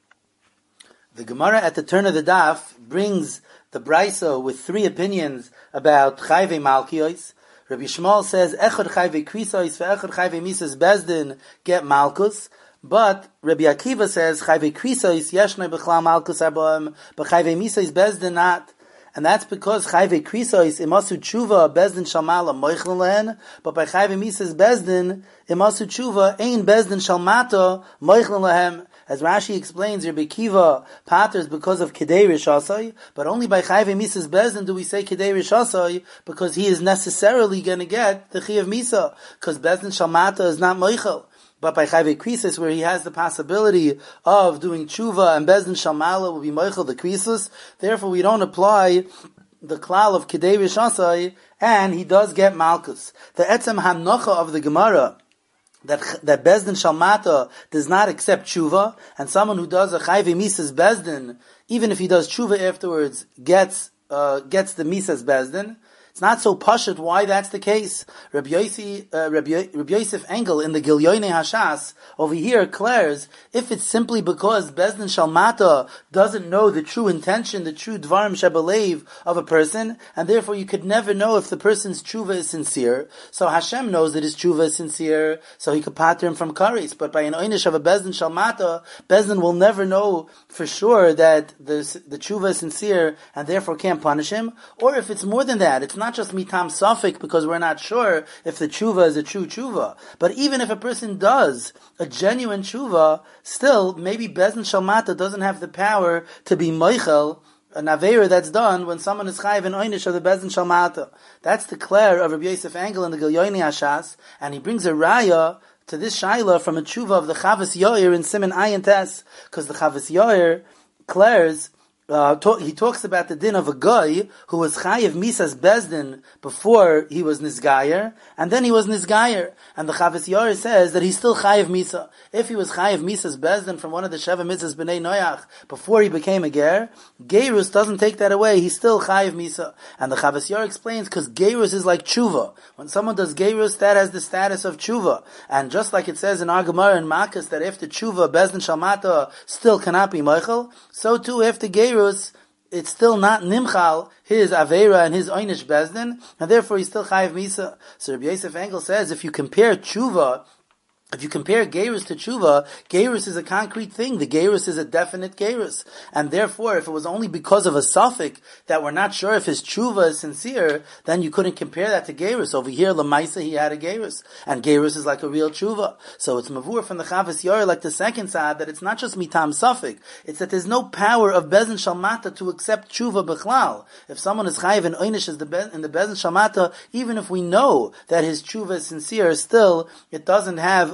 The Gemara at the turn of the daf brings the Brisa with three opinions about chayve Malkios. Rabbi Shmuel says, Echad chayve Krisos ve'echad chayve Misas Bezdin get Malkus. But Rabbi Akiva says, Chayve Krisos yeshnei b'chlal Malkus arbaim, but chayve Misas Bezdin not. And that's because Chayve Krisos imasu tshuva Bezdin shalmala moichlin lehen, but by Chayve Misas Bezdin imasu tshuva ein Bezdin shalmata moichlin lehem. As Rashi explains, Rabbi Akiva patters because of Kedei Rishasai, but only by Chayve Misas Bezdin do we say Kedei Rishasai, because he is necessarily going to get the Chiyav Misa, because Bezdin Shalmata is not Moichel. But by Chayve Krisis, where he has the possibility of doing tshuva and Bezdin Shalmala will be Moichel the Krisis, therefore we don't apply the klal of Kedei Rishasai, and he does get Malkus. The Etzem Hanocha of the Gemara, that that Bezdin Shalmata does not accept tshuva, and someone who does a Chayve Misas Bezdin, even if he does tshuva afterwards, gets uh, gets the Misas Bezdin. It's not so pashut why that's the case. Rabbi Yosef, uh, Rabbi, Rabbi Yosef Engel in the Gilyoinei Hashas over here declares, if it's simply because Bezdin Shalmata doesn't know the true intention, the true Dvarim Shebelev of a person, and therefore you could never know if the person's tshuva is sincere. So Hashem knows that his tshuva is sincere, so he could pater him from kares. But by an einish of a Bezdin Shalmata, Bezdin will never know for sure that the, the tshuva is sincere, and therefore can't punish him. Or if it's more than that, it's not just mitam safek because we're not sure if the tshuva is a true tshuva. But even if a person does a genuine tshuva, still maybe Bezdin Shalmata doesn't have the power to be moichel an avera that's done when someone is chayiv and einish of the Bezdin Shalmata. That's the clair of Rabbi Yosef Engel in the Gilyoinei Hashas, and he brings a raya to this shaila from a tshuva of the Chavas Yair in Siman Ayin Tes, because the Chavas Yair clairs. Uh, talk, he talks about the din of a guy who was chayiv misas bezdin before he was nisgayer, and then he was nisgayer. And the Chavas Yair says that he's still chayiv misa. If he was chayiv misas bezdin from one of the Sheva mitzvahs b'nei Noach before he became a ger, gerus doesn't take that away. He's still chayiv misa. And the Chavas Yair explains because gerus is like tshuva. When someone does gerus, that has the status of tshuva. And just like it says in our Gemara in Makkos that if the tshuva bezdin shalmata still cannot be moichel, so too if the gerus it's still not nimchal his avera and his einish bezdin, and therefore he's still chayiv misa. So Rabbi Yosef Engel says if you compare tshuva, if you compare gerus to tshuva, gerus is a concrete thing. The gerus is a definite gerus. And therefore, if it was only because of a suffix that we're not sure if his tshuva is sincere, then you couldn't compare that to gerus. Over here, Lamaisa, he had a gerus. And gerus is like a real tshuva. So it's mavur from the Chavas Yair, like the second side, that it's not just mitam suffix. It's that there's no power of Bezdin Shalmata to accept tshuva b'chlal. If someone is chayiv and einish in the Bezdin Shalmata, even if we know that his tshuva is sincere, still, it doesn't have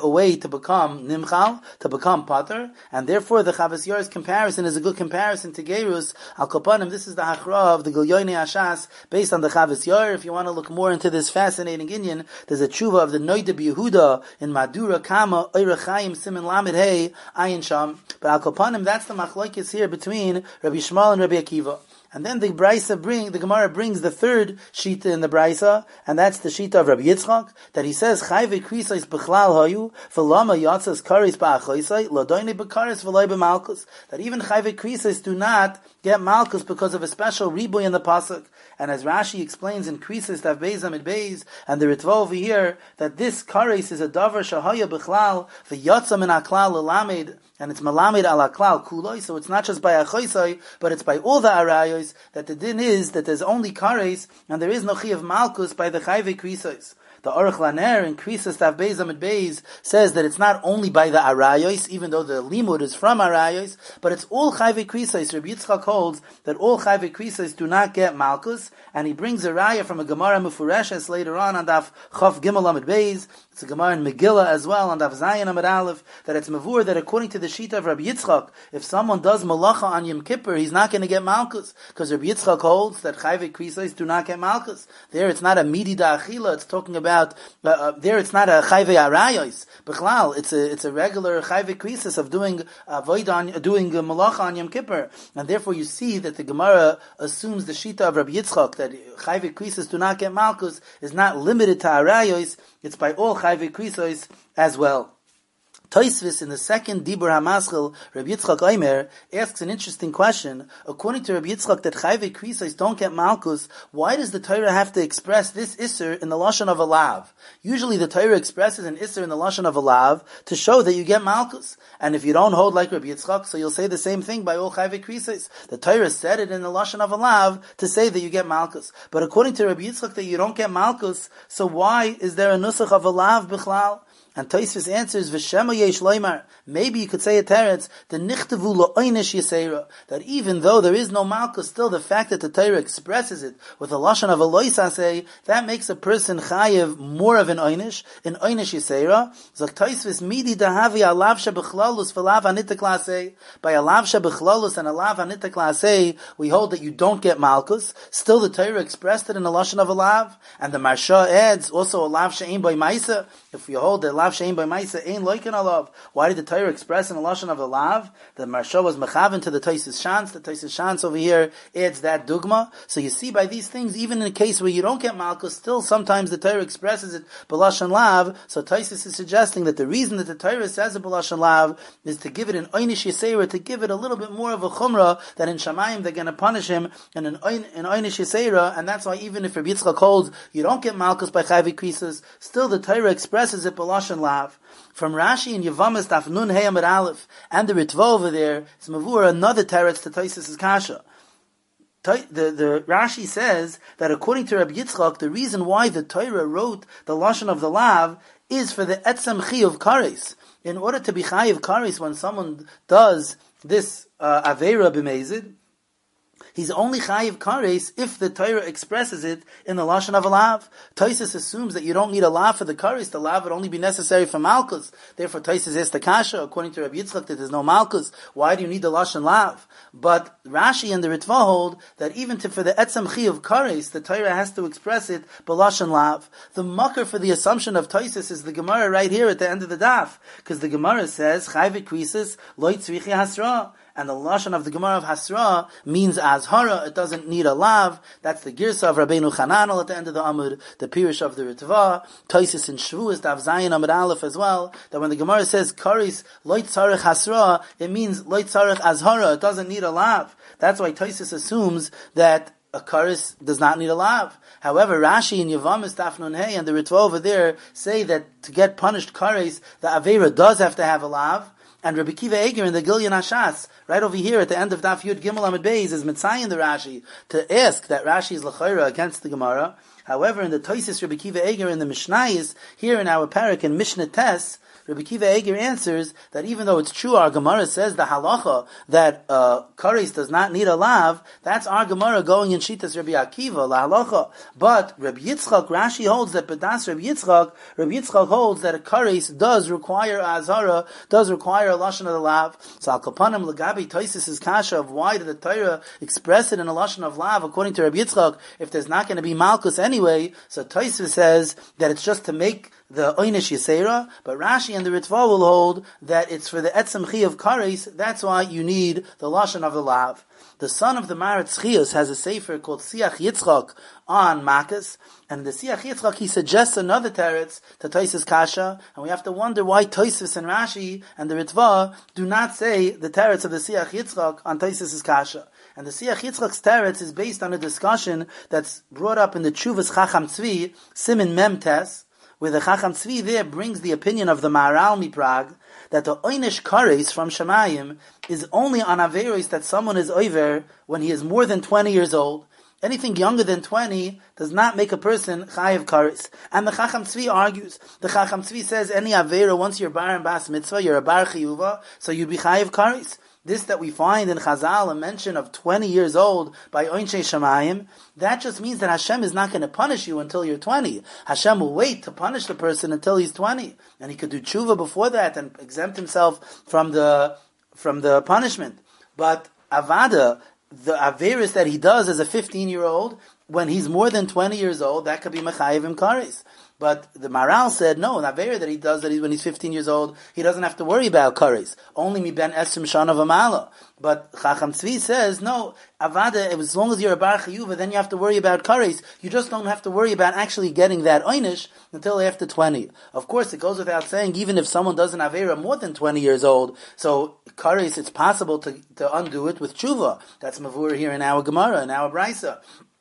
a way to become nimchal, to become pater, and therefore the Chavas Yair's comparison is a good comparison to Gerus. Al Kapanim, this is the Hachra of the Gilyoinei Ashas, based on the Chavas Yair. If you want to look more into this fascinating Inyan, there's a tshuva of the Noida B'Yehuda in Madura Kama, Eire Chaim, Siman Lamed Hey, Ayin Sham. But Al Kapanim, that's the machlokes here between Rabbi Shmuel and Rabbi Akiva. And then the Braisa bring, the Gemara brings the third shita in the Braisa, and that's the shita of Rabbi Yitzchak, that he says, Chayve krisais b'chlal hayu, v'lama yatzas karis ba'achoisai, lodoine b'karis v'loi b'malkus. That even Chayve krisais do not get malkus because of a special riboy in the pasuk. And as Rashi explains in Krisis Tav Beis Amid Beis, and the Ritva over here, that this karis is a davar shahaya b'chlal, v'yatza min aklal l'lamed, and it's malamed ala klal kuloi, so it's not just by achoisai, but it's by all the arayos, that the din is that there's only kares, and there is no chi of malkus by the chayve krisais. The Aruch Laner in Krisis Tav Beis Amid Beis says that it's not only by the arayos, even though the limud is from arayos, but it's all chayve krisais. Rabbi Yitzchak holds that all chayve krisais do not get malkus, and he brings a raya from a Gemara Mefureshes later on on Daf Chav Gimel Amid Beis. It's a Gemara in Megillah as well on Daf Zayin Amid Aleph, that it's mavur that according to the shita of Rabbi Yitzchak, if someone does malacha on Yom Kippur, he's not going to get malkus, because Rabbi Yitzchak holds that chayve krisais do not get malkus. There it's not a midi da achila, it's talking about Uh, uh, there it's not a chayve arayos, b'chlal, it's a it's a regular chayve krisis of doing avoid on doing uh, malacha on Yom Kippur, and therefore you see that the Gemara assumes the shita of Rabbi Yitzchak that chayve krisis do not get malkus is not limited to arayos; it's by all chayve krisis as well. Tosfos in the second Dibur HaMaschil, Rabbi Yitzchak Omer, asks an interesting question. According to Rabbi Yitzchak, that chayve krisais don't get malkus, why does the Torah have to express this isser in the lashon of a lav? Usually the Torah expresses an isser in the lashon of a lav to show that you get malkus. And if you don't hold like Rabbi Yitzchak, so you'll say the same thing by all chayve krisais. The Torah said it in the lashon of a lav to say that you get malkus. But according to Rabbi Yitzchak that you don't get malkus, so why is there a nusach of a lav bichlal? And Tosfos answers, V'shema yesh loymar. Maybe you could say a teretz, the nichtavu lo'oinish yisera, that even though there is no malchus, still the fact that the Torah expresses it with a lashon of a loisasei, that makes a person chayev more of an oinish, an oinish yisera. Zok Tosfos midi dahavi alav shebechlalus v'lav hanitak lasei. By alav shebechlalus and alav hanitak lasei, we hold that you don't get malchus. Still the Torah expressed it in a lashon of a lav, and the Marsha adds also a lav she'im by ma'isa. If we hold that lav she'im by ma'isa ain't loikin alav, why did the Torah express in a lashon of a lav? The Marsha was mechaven to the Tosfos Shantz. The Tosfos Shantz over here adds that dugma. So you see by these things, even in a case where you don't get malchus, still sometimes the Torah expresses it b'lashon lav. So Tosfos is suggesting that the reason that the Torah says it b'lashon lav is to give it an oinish yisera, to give it a little bit more of a chumrah, that in Shamayim they're going to punish him in an oinish yisera, and that's why even if Rabbi Yitzchak holds you don't get malchus by chayve krisas, still the Torah expresses it b'lashon lav. From Rashi and Yavamas Daf Nun Hey Amud Aleph and the Ritva over there, it's mavur another teretz to Tosfos' kasha. The, the Rashi says that according to Rabbi Yitzchak, the reason why the Torah wrote the lashon of the lav is for the etzem chiyuv kares. In order to be chayiv kares, when someone does this uh, aveira b'mezid, he's only chayiv kares if the Torah expresses it in the lashon of a lav. Tosfos assumes that you don't need a lav for the kares. The lav would only be necessary for malchus. Therefore, Tosfos asks the kasha, according to Rabbi Yitzchak, that there's no malchus. Why do you need the lashon lav? But Rashi and the Ritva hold that even to, for the etzem chi of kares, the Torah has to express it b'lashon lav. The makar for the assumption of Tosfos is the Gemara right here at the end of the daf, because the Gemara says chayve krisis lo tzrichi hasra. And the lashon of the Gemara of Hasra means azhara. It doesn't need a lav. That's the girsa of Rabbeinu Chananel at the end of the Amud, the Pirush of the Ritva. Tosfos in Shavuos, Daf Zayin Amud Aleph as well. That when the Gemara says karis lo tzarich hasra, it means lo tzarich azhara. It doesn't need a lav. That's why Tosfos assumes that a karis does not need a lav. However, Rashi and Yavamas Daf Nun Hey and the Ritva over there say that to get punished karis, the avera does have to have a lav. And Rabbi Kiva Eger in the Gilyon Hashas, right over here at the end of Daf Yud Gimel Amud Beis, is mitzayin the Rashi to ask that Rashi is l'chayra against the Gemara. However, in the Tosfos Rabbi Kiva Eger in the Mishnayos, here in our parak in Mishnah Tes, Rabbi Kiva Eger answers that even though it's true, our Gemara says the halacha that uh, kares does not need a lav, that's our Gemara going in Shitas Rabbi Akiva, la halacha. But Rabbi Yitzchak, Rashi holds that B'das Rabbi Yitzchak, Rabbi Yitzchak holds that a kares does require a azara, does require a lashon of the lav. So al kapanim legabi Tosfos' kasha of why did the Torah express it in a lashon of lav according to Rabbi Yitzchak if there's not going to be malchus anyway. So Tosfos says that it's just to make the oynish yisera, but Rashi and the Ritva will hold that it's for the etzem chi of kares. That's why you need the lashon of the lav. The son of the Maratz Chios has a sefer called Siach Yitzchak on Makkos, and the Siach Yitzchak he suggests another teretz to Tosfos kasha, and we have to wonder why Tosfos and Rashi and the Ritva do not say the teretz of the Siach Yitzchak on Tosfos kasha. And the Siach Yitzchak's teretz is based on a discussion that's brought up in the Tshuvas Chacham Tzvi, Simin Mem Tes, where the Chacham Tzvi there brings the opinion of the Maharal Miprag that the oynish kares from Shemayim is only on averos that someone is over when he is more than twenty years old. Anything younger than twenty does not make a person chayiv kares. And the Chacham Tzvi argues. The Chacham Tzvi says any avera, once you're bar and bas mitzvah, you're a bar chiyuva, so you be chayiv kares. This that we find in Chazal, a mention of twenty years old by Oinshei Shemayim, that just means that Hashem is not going to punish you until you're twenty. Hashem will wait to punish the person until he's twenty. And he could do tshuva before that and exempt himself from the from the punishment. But Avada, the Averis that he does as a fifteen-year-old, when he's more than twenty years old, that could be Mechayivim Kares. But the Maral said, no, the Avera that he does that he, when he's fifteen years old, he doesn't have to worry about Kares. Only mi ben esrim shana v'mala. But Chacham Tzvi says, no, Avada, as long as you're a Bar Chiyuva, then you have to worry about Kares. You just don't have to worry about actually getting that Oynish until after twenty. Of course, it goes without saying, even if someone does an Avera more than twenty years old, so Kares, it's possible to, to undo it with Tshuva. That's Mavur here in our Gemara, in our Brisa.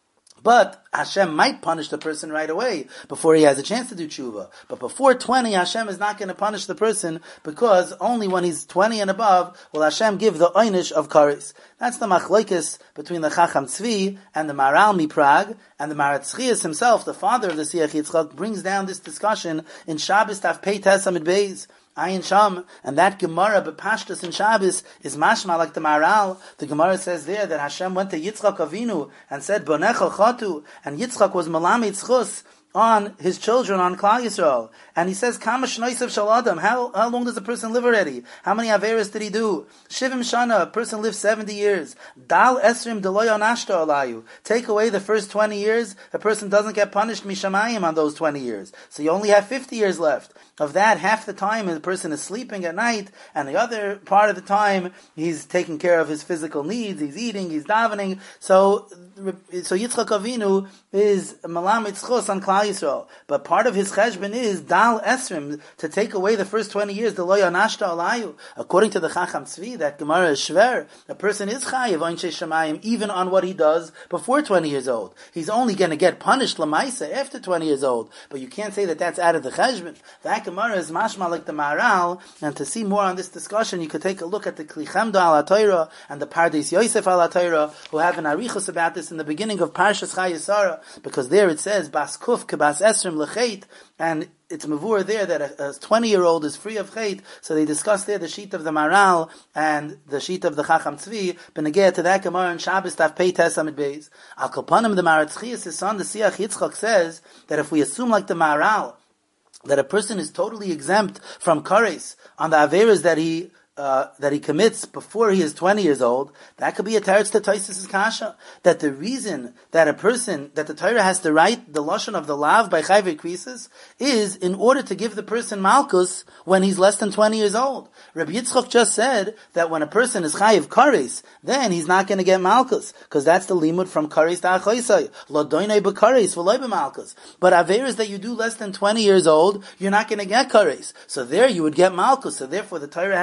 But Hashem might punish the person right away before he has a chance to do tshuva. But before twenty, Hashem is not going to punish the person because only when he's twenty and above will Hashem give the oynish of kares. That's the machlokes between the Chacham Tzvi and the Maharal Miprag, and the Maratz Chios himself, the father of the Siach Yitzchak, brings down this discussion in Shabbos Taf Pei Tes Amid Beis. Ayin Sham, and that Gemara bepashtus in Shabbos is mashma like the Maharal. The Gemara says there that Hashem went to Yitzchak Avinu and said Bonechel Chatu, and Yitzchak was Malamed Tzchus on his children, on Klal Yisrael. And he says, Kama Shnoisav Shal Adam, how, how long does a person live already? How many Averas did he do? Shivim Shana, a person lives seventy years. Dal Esrim Deloy Anashta Alayu. Take away the first twenty years, a person doesn't get punished Mishamayim on those twenty years. So you only have fifty years left. Of that, half the time the person is sleeping at night, and the other part of the time he's taking care of his physical needs, he's eating, he's davening. So, so Yitzchak Avinu is Malamed Tzchus on Klal Yisrael. But part of his cheshbon is Dal Esrim, to take away the first twenty years, the Lo Yanashta Alayu. According to the Chacham Tzvi, that Gemara is shver, a person is chayiv Oinshei Shemayim even on what he does before twenty years old. He's only going to get punished Lamaisa after twenty years old. But you can't say that that's out of the cheshbon. That Gemara is mashma like the Maharal, and to see more on this discussion, you could take a look at the Kli Chemda al HaTorah and the Pardes Yosef al HaTorah, who have an arichos about this in the beginning of Parshas Chayei Sarah, because there it says Bas Kuf Kebas Esrim Lechet, and it's mavur there that a twenty-year-old is free of chait, so they discuss there the sheet of the Maharal and the sheet of the Chacham Tzvi, benegeh to that Gemara in Shabbos Taf Pei Tes Amid Beis. Al Kapanim, the Maratz Chios, his son, the Siach Yitzchak, says that if we assume like the Maharal, that a person is totally exempt from kares on the averas that he uh, that he commits before he is twenty years old, that could be a teretz to Tosfos' kasha. That the reason that a person, that the Torah has to write the lashon of the lav by chayvei krisis is in order to give the person malchus when he's less than twenty years old. Rabbi Yitzchak just said that when a person is chayiv kares, then he's not going to get malchus, because that's the limud from kares to achoisai. Lo doinei b'kares v'lo b'malchus. But averas that you do less than twenty years old, you're not going to get kares. So there you would get malchus. So therefore the Torah has to write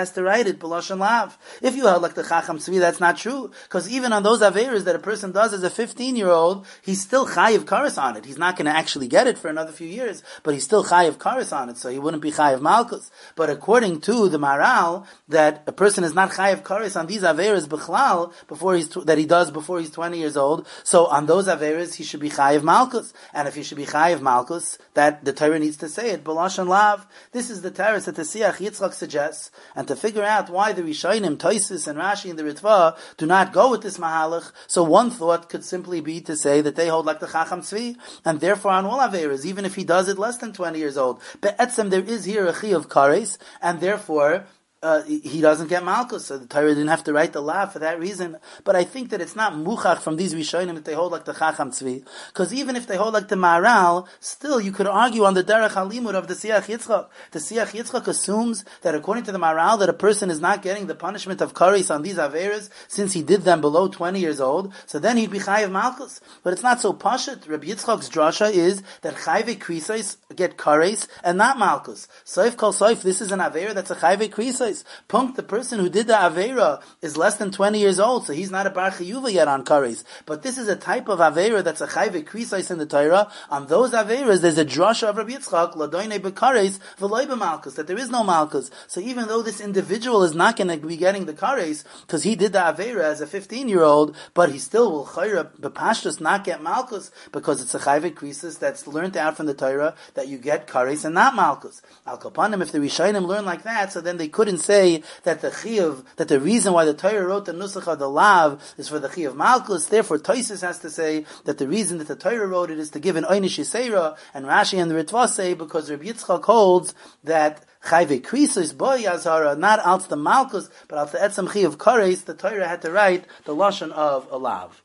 write it b'lashon lav. If you held like the Chacham Tzvi, that's not true. Because even on those averas that a person does as a fifteen-year-old, he's still chayiv kares on it. He's not going to actually get it for another few years, but he's still chayiv kares on it, so he wouldn't be chayiv malchus. But according to the Maral, that a person is not chayiv kares on these averas b'chlal before he's that he does before he's twenty years old. So on those averas, he should be chayiv malchus, and if he should be chayiv malchus, that the Torah needs to say it b'lashon lav. This is the teretz that the Siach Yitzchak suggests, and to figure out why the Rishonim, Tosfos and Rashi and the Ritva do not go with this mahalach. So one thought could simply be to say that they hold like the Chacham Tzvi, and therefore on all averas, even if he does it less than twenty years old, be'etzem there is here a chi of kares, and therefore Uh, he doesn't get malchus, so the Torah didn't have to write the law for that reason. But I think that it's not muchach from these Rishonim that they hold like the Chacham Tzvi, because even if they hold like the Maral, still you could argue on the Derech Halimud of the Siach Yitzchak. The Siach Yitzchak assumes that according to the Maral, that a person is not getting the punishment of kares on these averas since he did them below twenty years old, so then he'd be chayiv malchus. But it's not so pashut. Rabbi Yitzchak's drasha is that chayve krisais get kares and not malchus. Soif kol soif, this is an avera that's a chayve krisais. Punk, the person who did the Avera is less than twenty years old, so he's not a Bar Chiyuva yet on Kares. But this is a type of Avera that's a Chayve Krisais in the Torah. On those Averas, there's a drasha of Rabbi Yitzchak, Ladoine Bekares, V'loi B'malchus, that there is no Malchus. So even though this individual is not going to be getting the Kares, because he did the Avera as a fifteen-year-old, but he still will Chayra B'pashtus not get Malchus, because it's a Chayve Krisais that's learned out from the Torah that you get Kares and not Malchus. Al Kapanim, if the Rishayim learn like that, so then they couldn't say that the chiyuv, that the reason why the Torah wrote the nusach of the lav is for the chiyuv malchus. Therefore, Tosfos has to say that the reason that the Torah wrote it is to give an oynish yisera, and Rashi and the Ritva say because Rabbi Yitzchak holds that chayve krisos boy yazara, not out the malchus, but out the etzem chiyuv kares, the Torah had to write the lashon of a lav.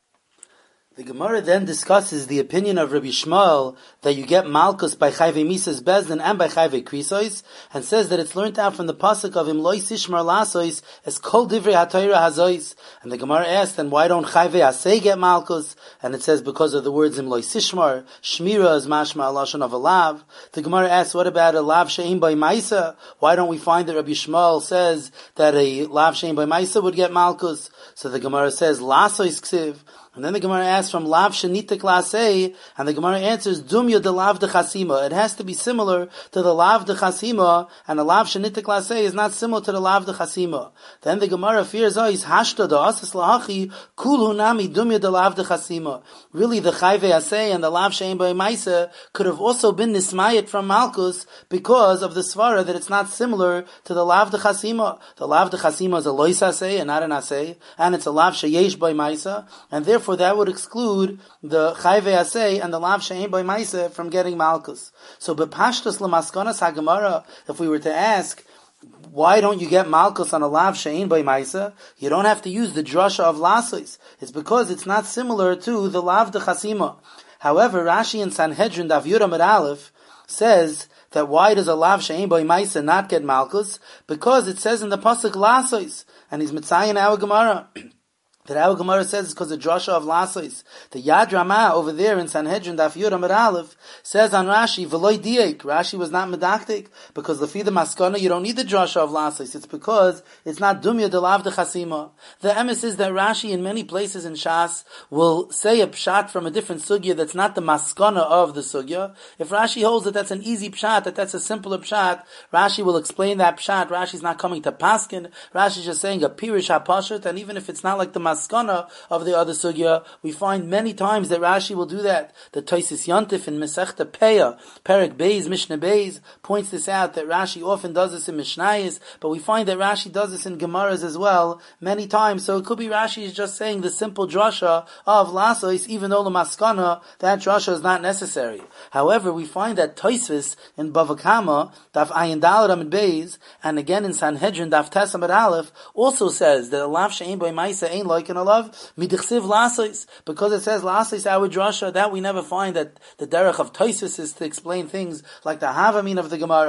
The Gemara then discusses the opinion of Rabbi Shmuel that you get malchus by chayve misas bezdin and by chayve krisos, and says that it's learnt out from the pasuk of im lois ishmar lasos as kol divrei haTorah hazois. And the Gemara asks, then why don't chayve asay get malchus? And it says because of the words im lois ishmar, shmira is mashma lashon of a lav. The Gemara asks, what about a lav she'im by maisa? Why don't we find that Rabbi Shmuel says that a lav she'im by maisa would get malchus? So the Gemara says lasos ksiv. And then the Gemara asks from Lav Shenitik Lasei, and the Gemara answers Dumya de Lav de Chasima. It has to be similar to the Lav de Chasima, and the Lav Shenitik Lasei is not similar to the Lav de Chasima. Then the Gemara fears is Hashta da Asas Lahachi Kul Hunami Dumya de Lav de Chasima. Really, the Chayve Asei and the Lav Shein Bei Maisa could have also been Nismayit from Malchus because of the Svara that it's not similar to the Lav de Chasima. The Lav de Chasima is a Lois Asei and not an Asei, and it's a Lav Sheyesh Bei Maisa, and therefore that would exclude the Chayve Asay and the Lav She'en By Maisa from getting Malchus. So B'pashtus L'maskonas HaGemara, if we were to ask, why don't you get Malchus on a Lav She'en By Maisa? You don't have to use the drasha of Lasos. It's because it's not similar to the Lav de Chasima. However, Rashi in Sanhedrin Daf Yud Amud Aleph says that why does a Lav She'en By Maisa not get Malchus? Because it says in the pasuk Lasos, and he's Mitzayin our Gemara. That our Gemara says is because the drasha of Lasos. The Yad Ramah over there in Sanhedrin Daf Yud Amud Aleph says on Rashi, V'loi diek, Rashi was not medaktik, because lefi the maskana you don't need the drasha of Lasos. It's because it's not dumya de lav de chasima. The emes is that Rashi in many places in Shas will say a pshat from a different sugya that's not the maskana of the sugya. If Rashi holds that that's an easy pshat, that that's a simpler pshat, Rashi will explain that pshat. Rashi's not coming to paskin. Rashi's just saying a pirish hapashat, and even if it's not like the maskana of the other sugya, we find many times that Rashi will do that. The Tosfos Yontif in Masechta Peah, Perek Beis, Mishnah Beis, points this out, that Rashi often does this in Mishnayos, but we find that Rashi does this in Gemaras as well, many times. So it could be Rashi is just saying the simple drasha of Lasos, even though the Maskana, that drasha is not necessary. However, we find that Tosfos in Bava Kama, Daf Ayin Daled Amud Beis, and again in Sanhedrin Daf Tes Amud Aleph, also says that a Lav She'en By Maisa ain't like an alav midichsiv lasos, because it says lasos our drasha. That we never find that the derech of Tosfos is to explain things like the Havamin of the Gemara.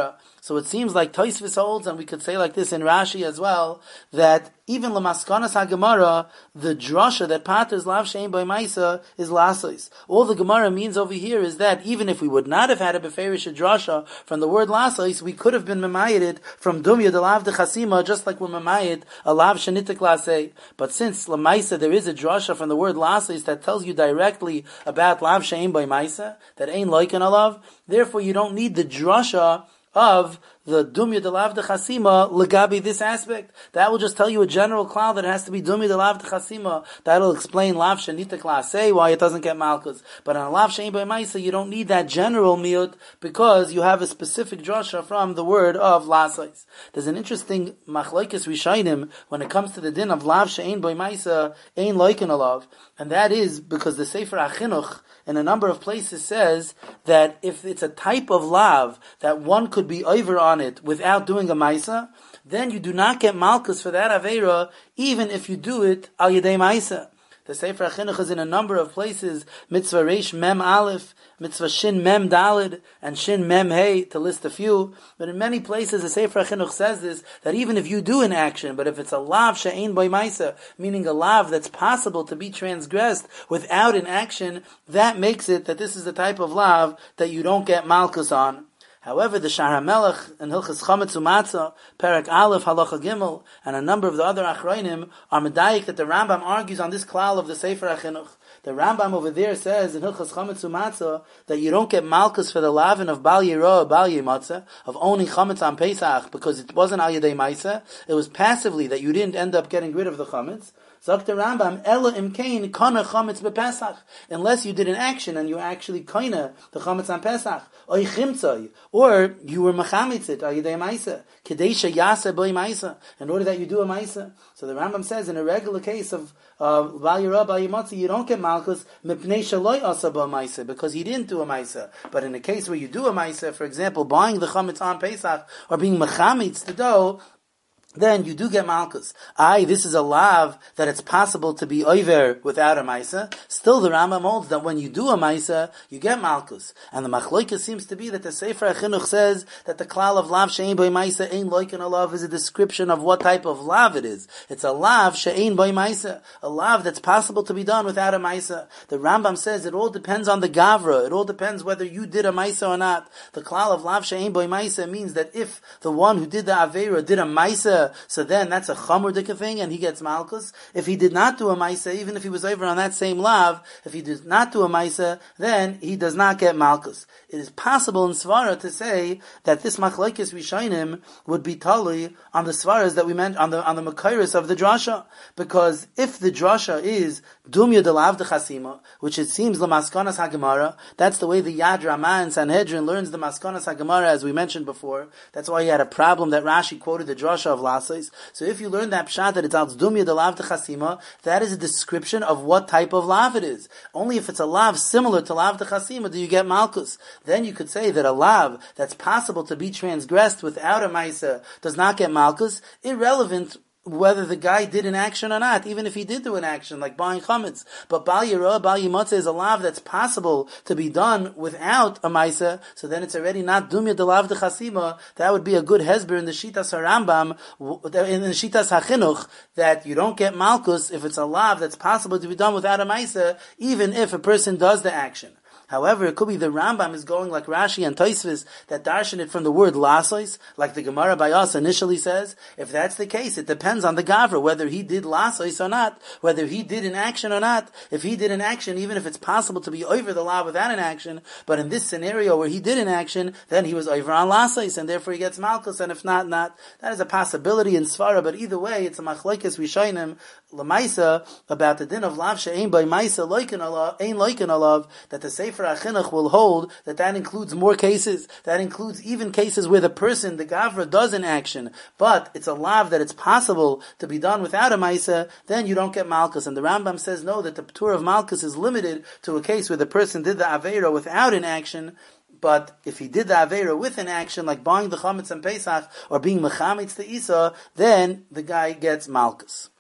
So it seems like Tosfos holds, and we could say like this in Rashi as well, that even Lamaskanas HaGemara, the drasha that paters lav shein by maisa is lasos. All the Gemara means over here is that even if we would not have had a beferish drasha from the word lasos, we could have been memayed from dumya de lav de chasima, just like we're memayed a lav shenitik lasei. But since lamaisa there is a drasha from the word lasos that tells you directly about lav shein by maisa, that ain't like an alav, therefore you don't need the drasha of the dumya de lav de chasima legabi this aspect. That will just tell you a general cloud that it has to be dumya de lav de chasima. That'll explain lav shenita klasei why it doesn't get malchus. But on a lav shein by maisa you don't need that general miut because you have a specific drasha from the word of lasais. There's an interesting machlokes rishayim when it comes to the din of lav shein by maisa ein loiken alav, and that is because the Sefer HaChinuch in a number of places says that if it's a type of lav that one could be over on it without doing a maisa, then you do not get malchus for that aveira, even if you do it al yedei maisa. The Sefer HaChinuch is in a number of places, mitzvah reish mem aleph, mitzvah shin mem dalid, and shin mem hey, to list a few. But in many places the Sefer HaChinuch says this, that even if you do an action, but if it's a lav she'ein by maisa, meaning a lav that's possible to be transgressed without an action, that makes it that this is the type of lav that you don't get malchus on. However, the Shar HaMelech and Hilchas Chametz Umatzah, Perek Aleph, Halacha Gimel, and a number of the other Achrayim are medayik that the Rambam argues on this klal of the Sefer HaChinuch. The Rambam over there says in Hilchas Chametz Umatzah that you don't get malchus for the lavin of Bal Yirah, Bal Yimatzah, of owning Chametz on Pesach, because it wasn't Al Yedei Maisa, it was passively that you didn't end up getting rid of the Chametz. Zok the Rambam, Ela imkein kana chametz bepesach. Unless you did an action and you actually kaina the chametz on Pesach, or chimtzai, or you were machametzit al yedei maisa, kedesha yasa boy maisa, in order that you do a maisa. So the Rambam says in a regular case of Bal Yirah, Bal Yimatzi, you don't get malchus mipnei shaloi asa ba maisa, because he didn't do a maisa. But in a case where you do a maisa, for example, buying the chametz on Pesach or being machametz the dough, then you do get malchus. Aye, this is a lav that it's possible to be over without a maisa. Still, the Rambam holds that when you do a maisa, you get malchus. And the machlokes seems to be that the Sefer HaChinuch says that the klal of lav she'ein by maisa ein loiken a lav is a description of what type of lav it is. It's a lav she'ein by maisa, a lav that's possible to be done without a maisa. The Rambam says it all depends on the gavra. It all depends whether you did a maisa or not. The klal of lav she'ein by maisa means that if the one who did the avera did a maisa, so then that's a chamur dika thing, and he gets malchus. If he did not do a maisa, even if he was over on that same lav, if he did not do a maisa, then he does not get malchus. It is possible in svara to say that this machlokes rishayim would be tali on the svaras that we meant on the on the makairis of the drasha, because if the drasha is dumya de lav de chasima, which it seems lamaskanas hagemara, that's the way the Yad Ramah and Sanhedrin learns the maskanas hagemara, as we mentioned before. That's why he had a problem that Rashi quoted the drasha of lasais. So if you learn that pshat that it's al dumya de lav de chasima, that is a description of what type of lav it is. Only if it's a lav similar to lav de chasima do you get malchus. Then you could say that a lav that's possible to be transgressed without a maisa does not get malchus, irrelevant whether the guy did an action or not, even if he did do an action, like buying chametz. But Bal Yirah, Bal Yimatzah is a lav that's possible to be done without a maisa, so then it's already not dumya de lav de chasima. That would be a good hesber in the Shitas HaRambam, in the Shitas HaChinuch, that you don't get malchus if it's a lav that's possible to be done without a maisa, even if a person does the action. However, it could be the Rambam is going like Rashi and Tosfos that darshan it from the word lasos, like the Gemara by us initially says. If that's the case, it depends on the gavra, whether he did lasos or not, whether he did an action or not. If he did an action, even if it's possible to be over the law without an action, but in this scenario where he did an action, then he was over on lasos, and therefore he gets malchus, and if not, not. That is a possibility in Svara, but either way, it's a machlokes rishayim lamaisa about the din of lav she'ein by maisa loiken alav, ein loiken alav, that the Sefer HaChinuch will hold that that includes more cases. That includes even cases where the person, the gavra, does an action, but it's a lav that it's possible to be done without a maisa, then you don't get malchus. And the Rambam says no, that the ptur of malchus is limited to a case where the person did the aveira without an action. But if he did the Aveira with an action, like buying the chametz and Pesach, or being mechametz to Isa, then the guy gets malchus.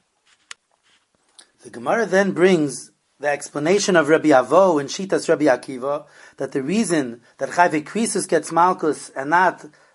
The Gemara then brings the explanation of Rabbi Avo and Shitas Rabbi Akiva, that the reason that Chayvei Krisus gets malchus and not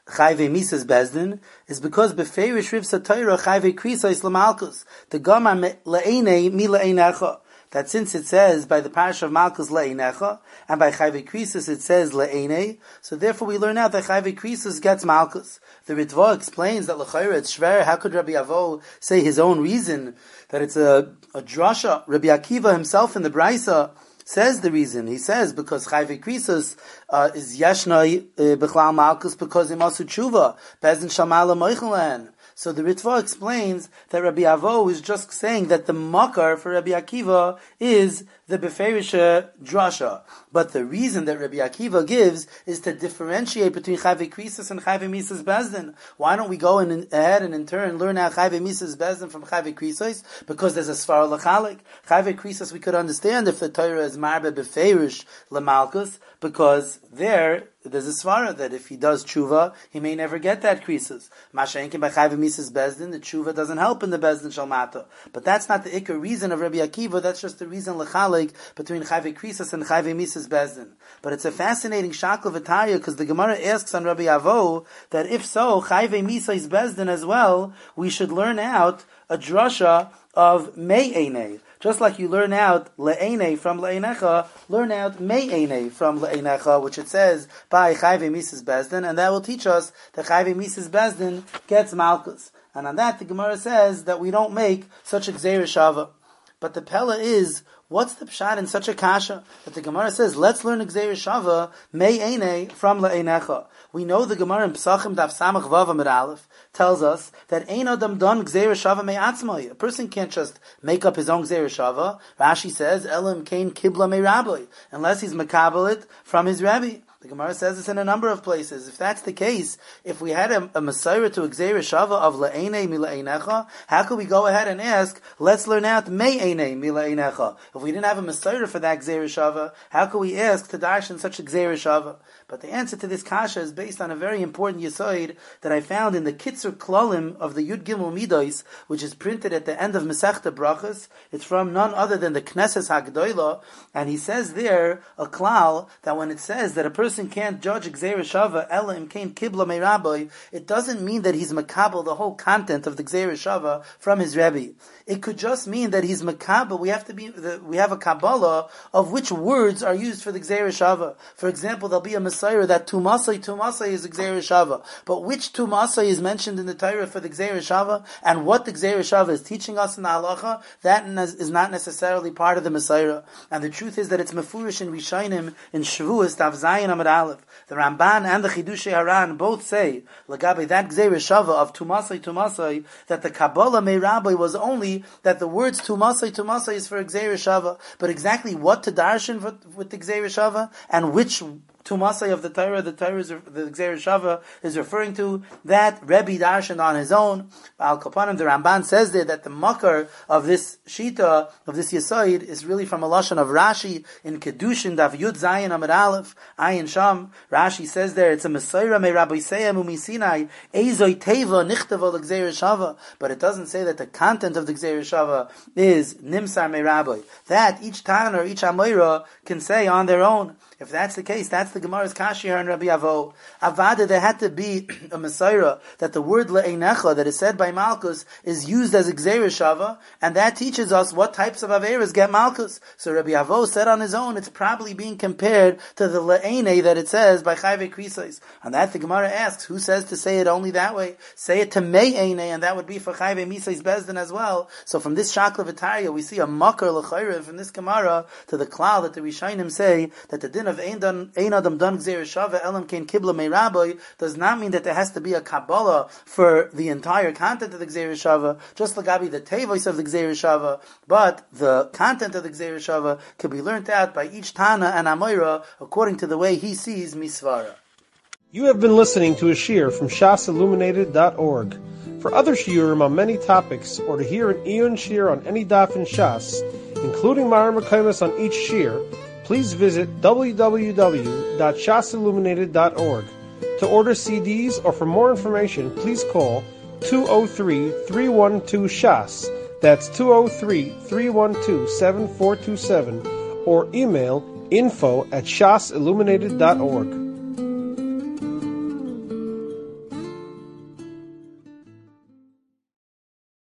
chayve misas bezdin is because beferish riv satayra chayve krisais lamalkus the gamar le'enei mi le'enecha. That since it says by the parish of Malkus le'enecha and by chayve krisus it says le'enei, so therefore we learn out that chayve krisus gets Malkus. The Ritva explains that l'chayra it's shver. How could Rabbi Avo say his own reason that it's a a drasha? Rabbi Akiva himself in the Braisa says the reason. He says because chayve krisus uh, is yeshnai b'chlal Malkus because imasu tshuva bezdin shamala moichelen. So the Ritva explains that Rabbi Avo is just saying that the makar for Rabbi Akiva is the Beferisha drasha. But the reason that Rabbi Akiva gives is to differentiate between Chayve Krisus and Chayve Misas Bezdin. Why don't we go in, ahead and in turn learn out Chayve Misas Bezdin from Chayve Krisus? Because there's a Sfar L'chalik. Chayve Krisus we could understand if the Torah is Marbe Beferish L'malkus, because there, there's a svara that if he does tshuva, he may never get that krisus. Masha'enkin by chayve misas bezdin, the tshuva doesn't help in the bezdin shalmata. But that's not the ikar reason of Rabbi Akiva. That's just the reason lechalik between chayve krisus and chayve misas bezdin. But it's a fascinating shakla v'taya because the Gemara asks on Rabbi Avo that if so, chayve misas bezdin as well, we should learn out a drasha of me'enei. Just like you learn out le'enei from le'enecha, learn out me'enei from le'enecha, which it says by chayve misas bezdin, and that will teach us that chayve misas bezdin gets malchus. And on that, the Gemara says that we don't make such a gzeira shava. But the pella is, what's the pshat in such a kasha? That the Gemara says, let's learn a gzeira shava me'enei from le'enecha. We know the Gemara in Pesachim Daf Samach Vav Amud Aleph tells us that ein adam don gzeira shava me'atzmai. A person can't just make up his own gzeira shava. Rashi says, elam kain kibla me'rabbi, unless he's makabelit from his rabbi. The Gemara says this in a number of places. If that's the case, if we had a, a Messiah to a Gzeira Shava of La'enei mi La'enecha, how could we go ahead and ask, let's learn out Me'enei mi La'enecha? If we didn't have a Messiah for that Gzeira Shava, how could we ask to darshan such a Gzeira Shava? But the answer to this kasha is based on a very important yisoid that I found in the Kitzur Klolim of the Yud Gimel Midos, which is printed at the end of Masechta Brachas. It's from none other than the Knesses HaGdoila, and he says there, a klal, that when it says that a person can't judge Gzeira Shava, Ela im kain kibla me'rabbi, it doesn't mean that he's makabel the whole content of the Gzeira Shava from his Rebbe. It could just mean that he's makabel. We have to be, the, we have a Kabbalah of which words are used for the Gzeira Shava. For example, there'll be a Messiah that Tumasai, Tumasai is the Gzeira Shava. But which Tumasai is mentioned in the Torah for the Gzeira Shava, and what the Gzeira Shava is teaching us in the halacha, that is not necessarily part of the Messiah. And the truth is that it's mefurish in Rishainim, in Shavuos, Tav Zayin Amud Aleph. The Ramban and the Chidushei Haran both say, Lagabe, that Gzeira Shava of Tumasai, Tumasai, that the Kabbalah Me'rabbi was only that the words Tumasai, Tumasai is for Gzeira Shava, but exactly what to darshan with the Gzeira Shava, and which Tumasai of the Torah, the Torah is, the Gzeira Shava is referring to, that Rebbe darshan on his own. Al Kapanim, the Ramban says there that the makar of this shita, of this Yesoid, is really from a lashon of Rashi in Kedushin, Daf Yud Zayin Amud Aleph, Ayin Sham. Rashi says there, it's a Messiah me Rabbi Seim umi Sinai, Eizoi Teva Nichtava l'Gzeira Shava, but it doesn't say that the content of the Gzeira Shava is Nimsar me Rabbi. That each Tan or each Amoira can say on their own. If that's the case, that's the Gemara's Kashi here in Rabbi Avo. Avada, there had to be a Messiah, that the word Le'enecha, that is said by Malkus, is used as a Gzeira Shava, and that teaches us what types of Averas get Malkus. So Rabbi Avo said on his own, it's probably being compared to the Le'ene that it says by Chayve Krisais. And that the Gemara asks, who says to say it only that way? Say it to Me'ene, and that would be for Chayve Misais Bezdin as well. So from this Shakla V'tarya, we see a Makar L'chayre from this Gemara to the Klal that the Rishainim say that the din of Ein Adam Don Gzeira Shava Elam Kain Kibla Me'rabbi does not mean that there has to be a Kabbalah for the entire content of the Gzeira Shava, just like the Tevois of the Gzeira Shava, but the content of the Gzeira Shava could be learnt out by each Tana and Amoira according to the way he sees Misvara. You have been listening to a shiur from shas illuminated dot org. For other shiurim on many topics, or to hear an Iyun shiur on any daf in Shas, including Ma'ar Mekaymas on each shiur, please visit w w w dot shas illuminated dot org. To order C Ds or for more information, please call two oh three, three one two, S H A S. That's two oh three, three one two, seven four two seven. Or email info at shas illuminated dot org.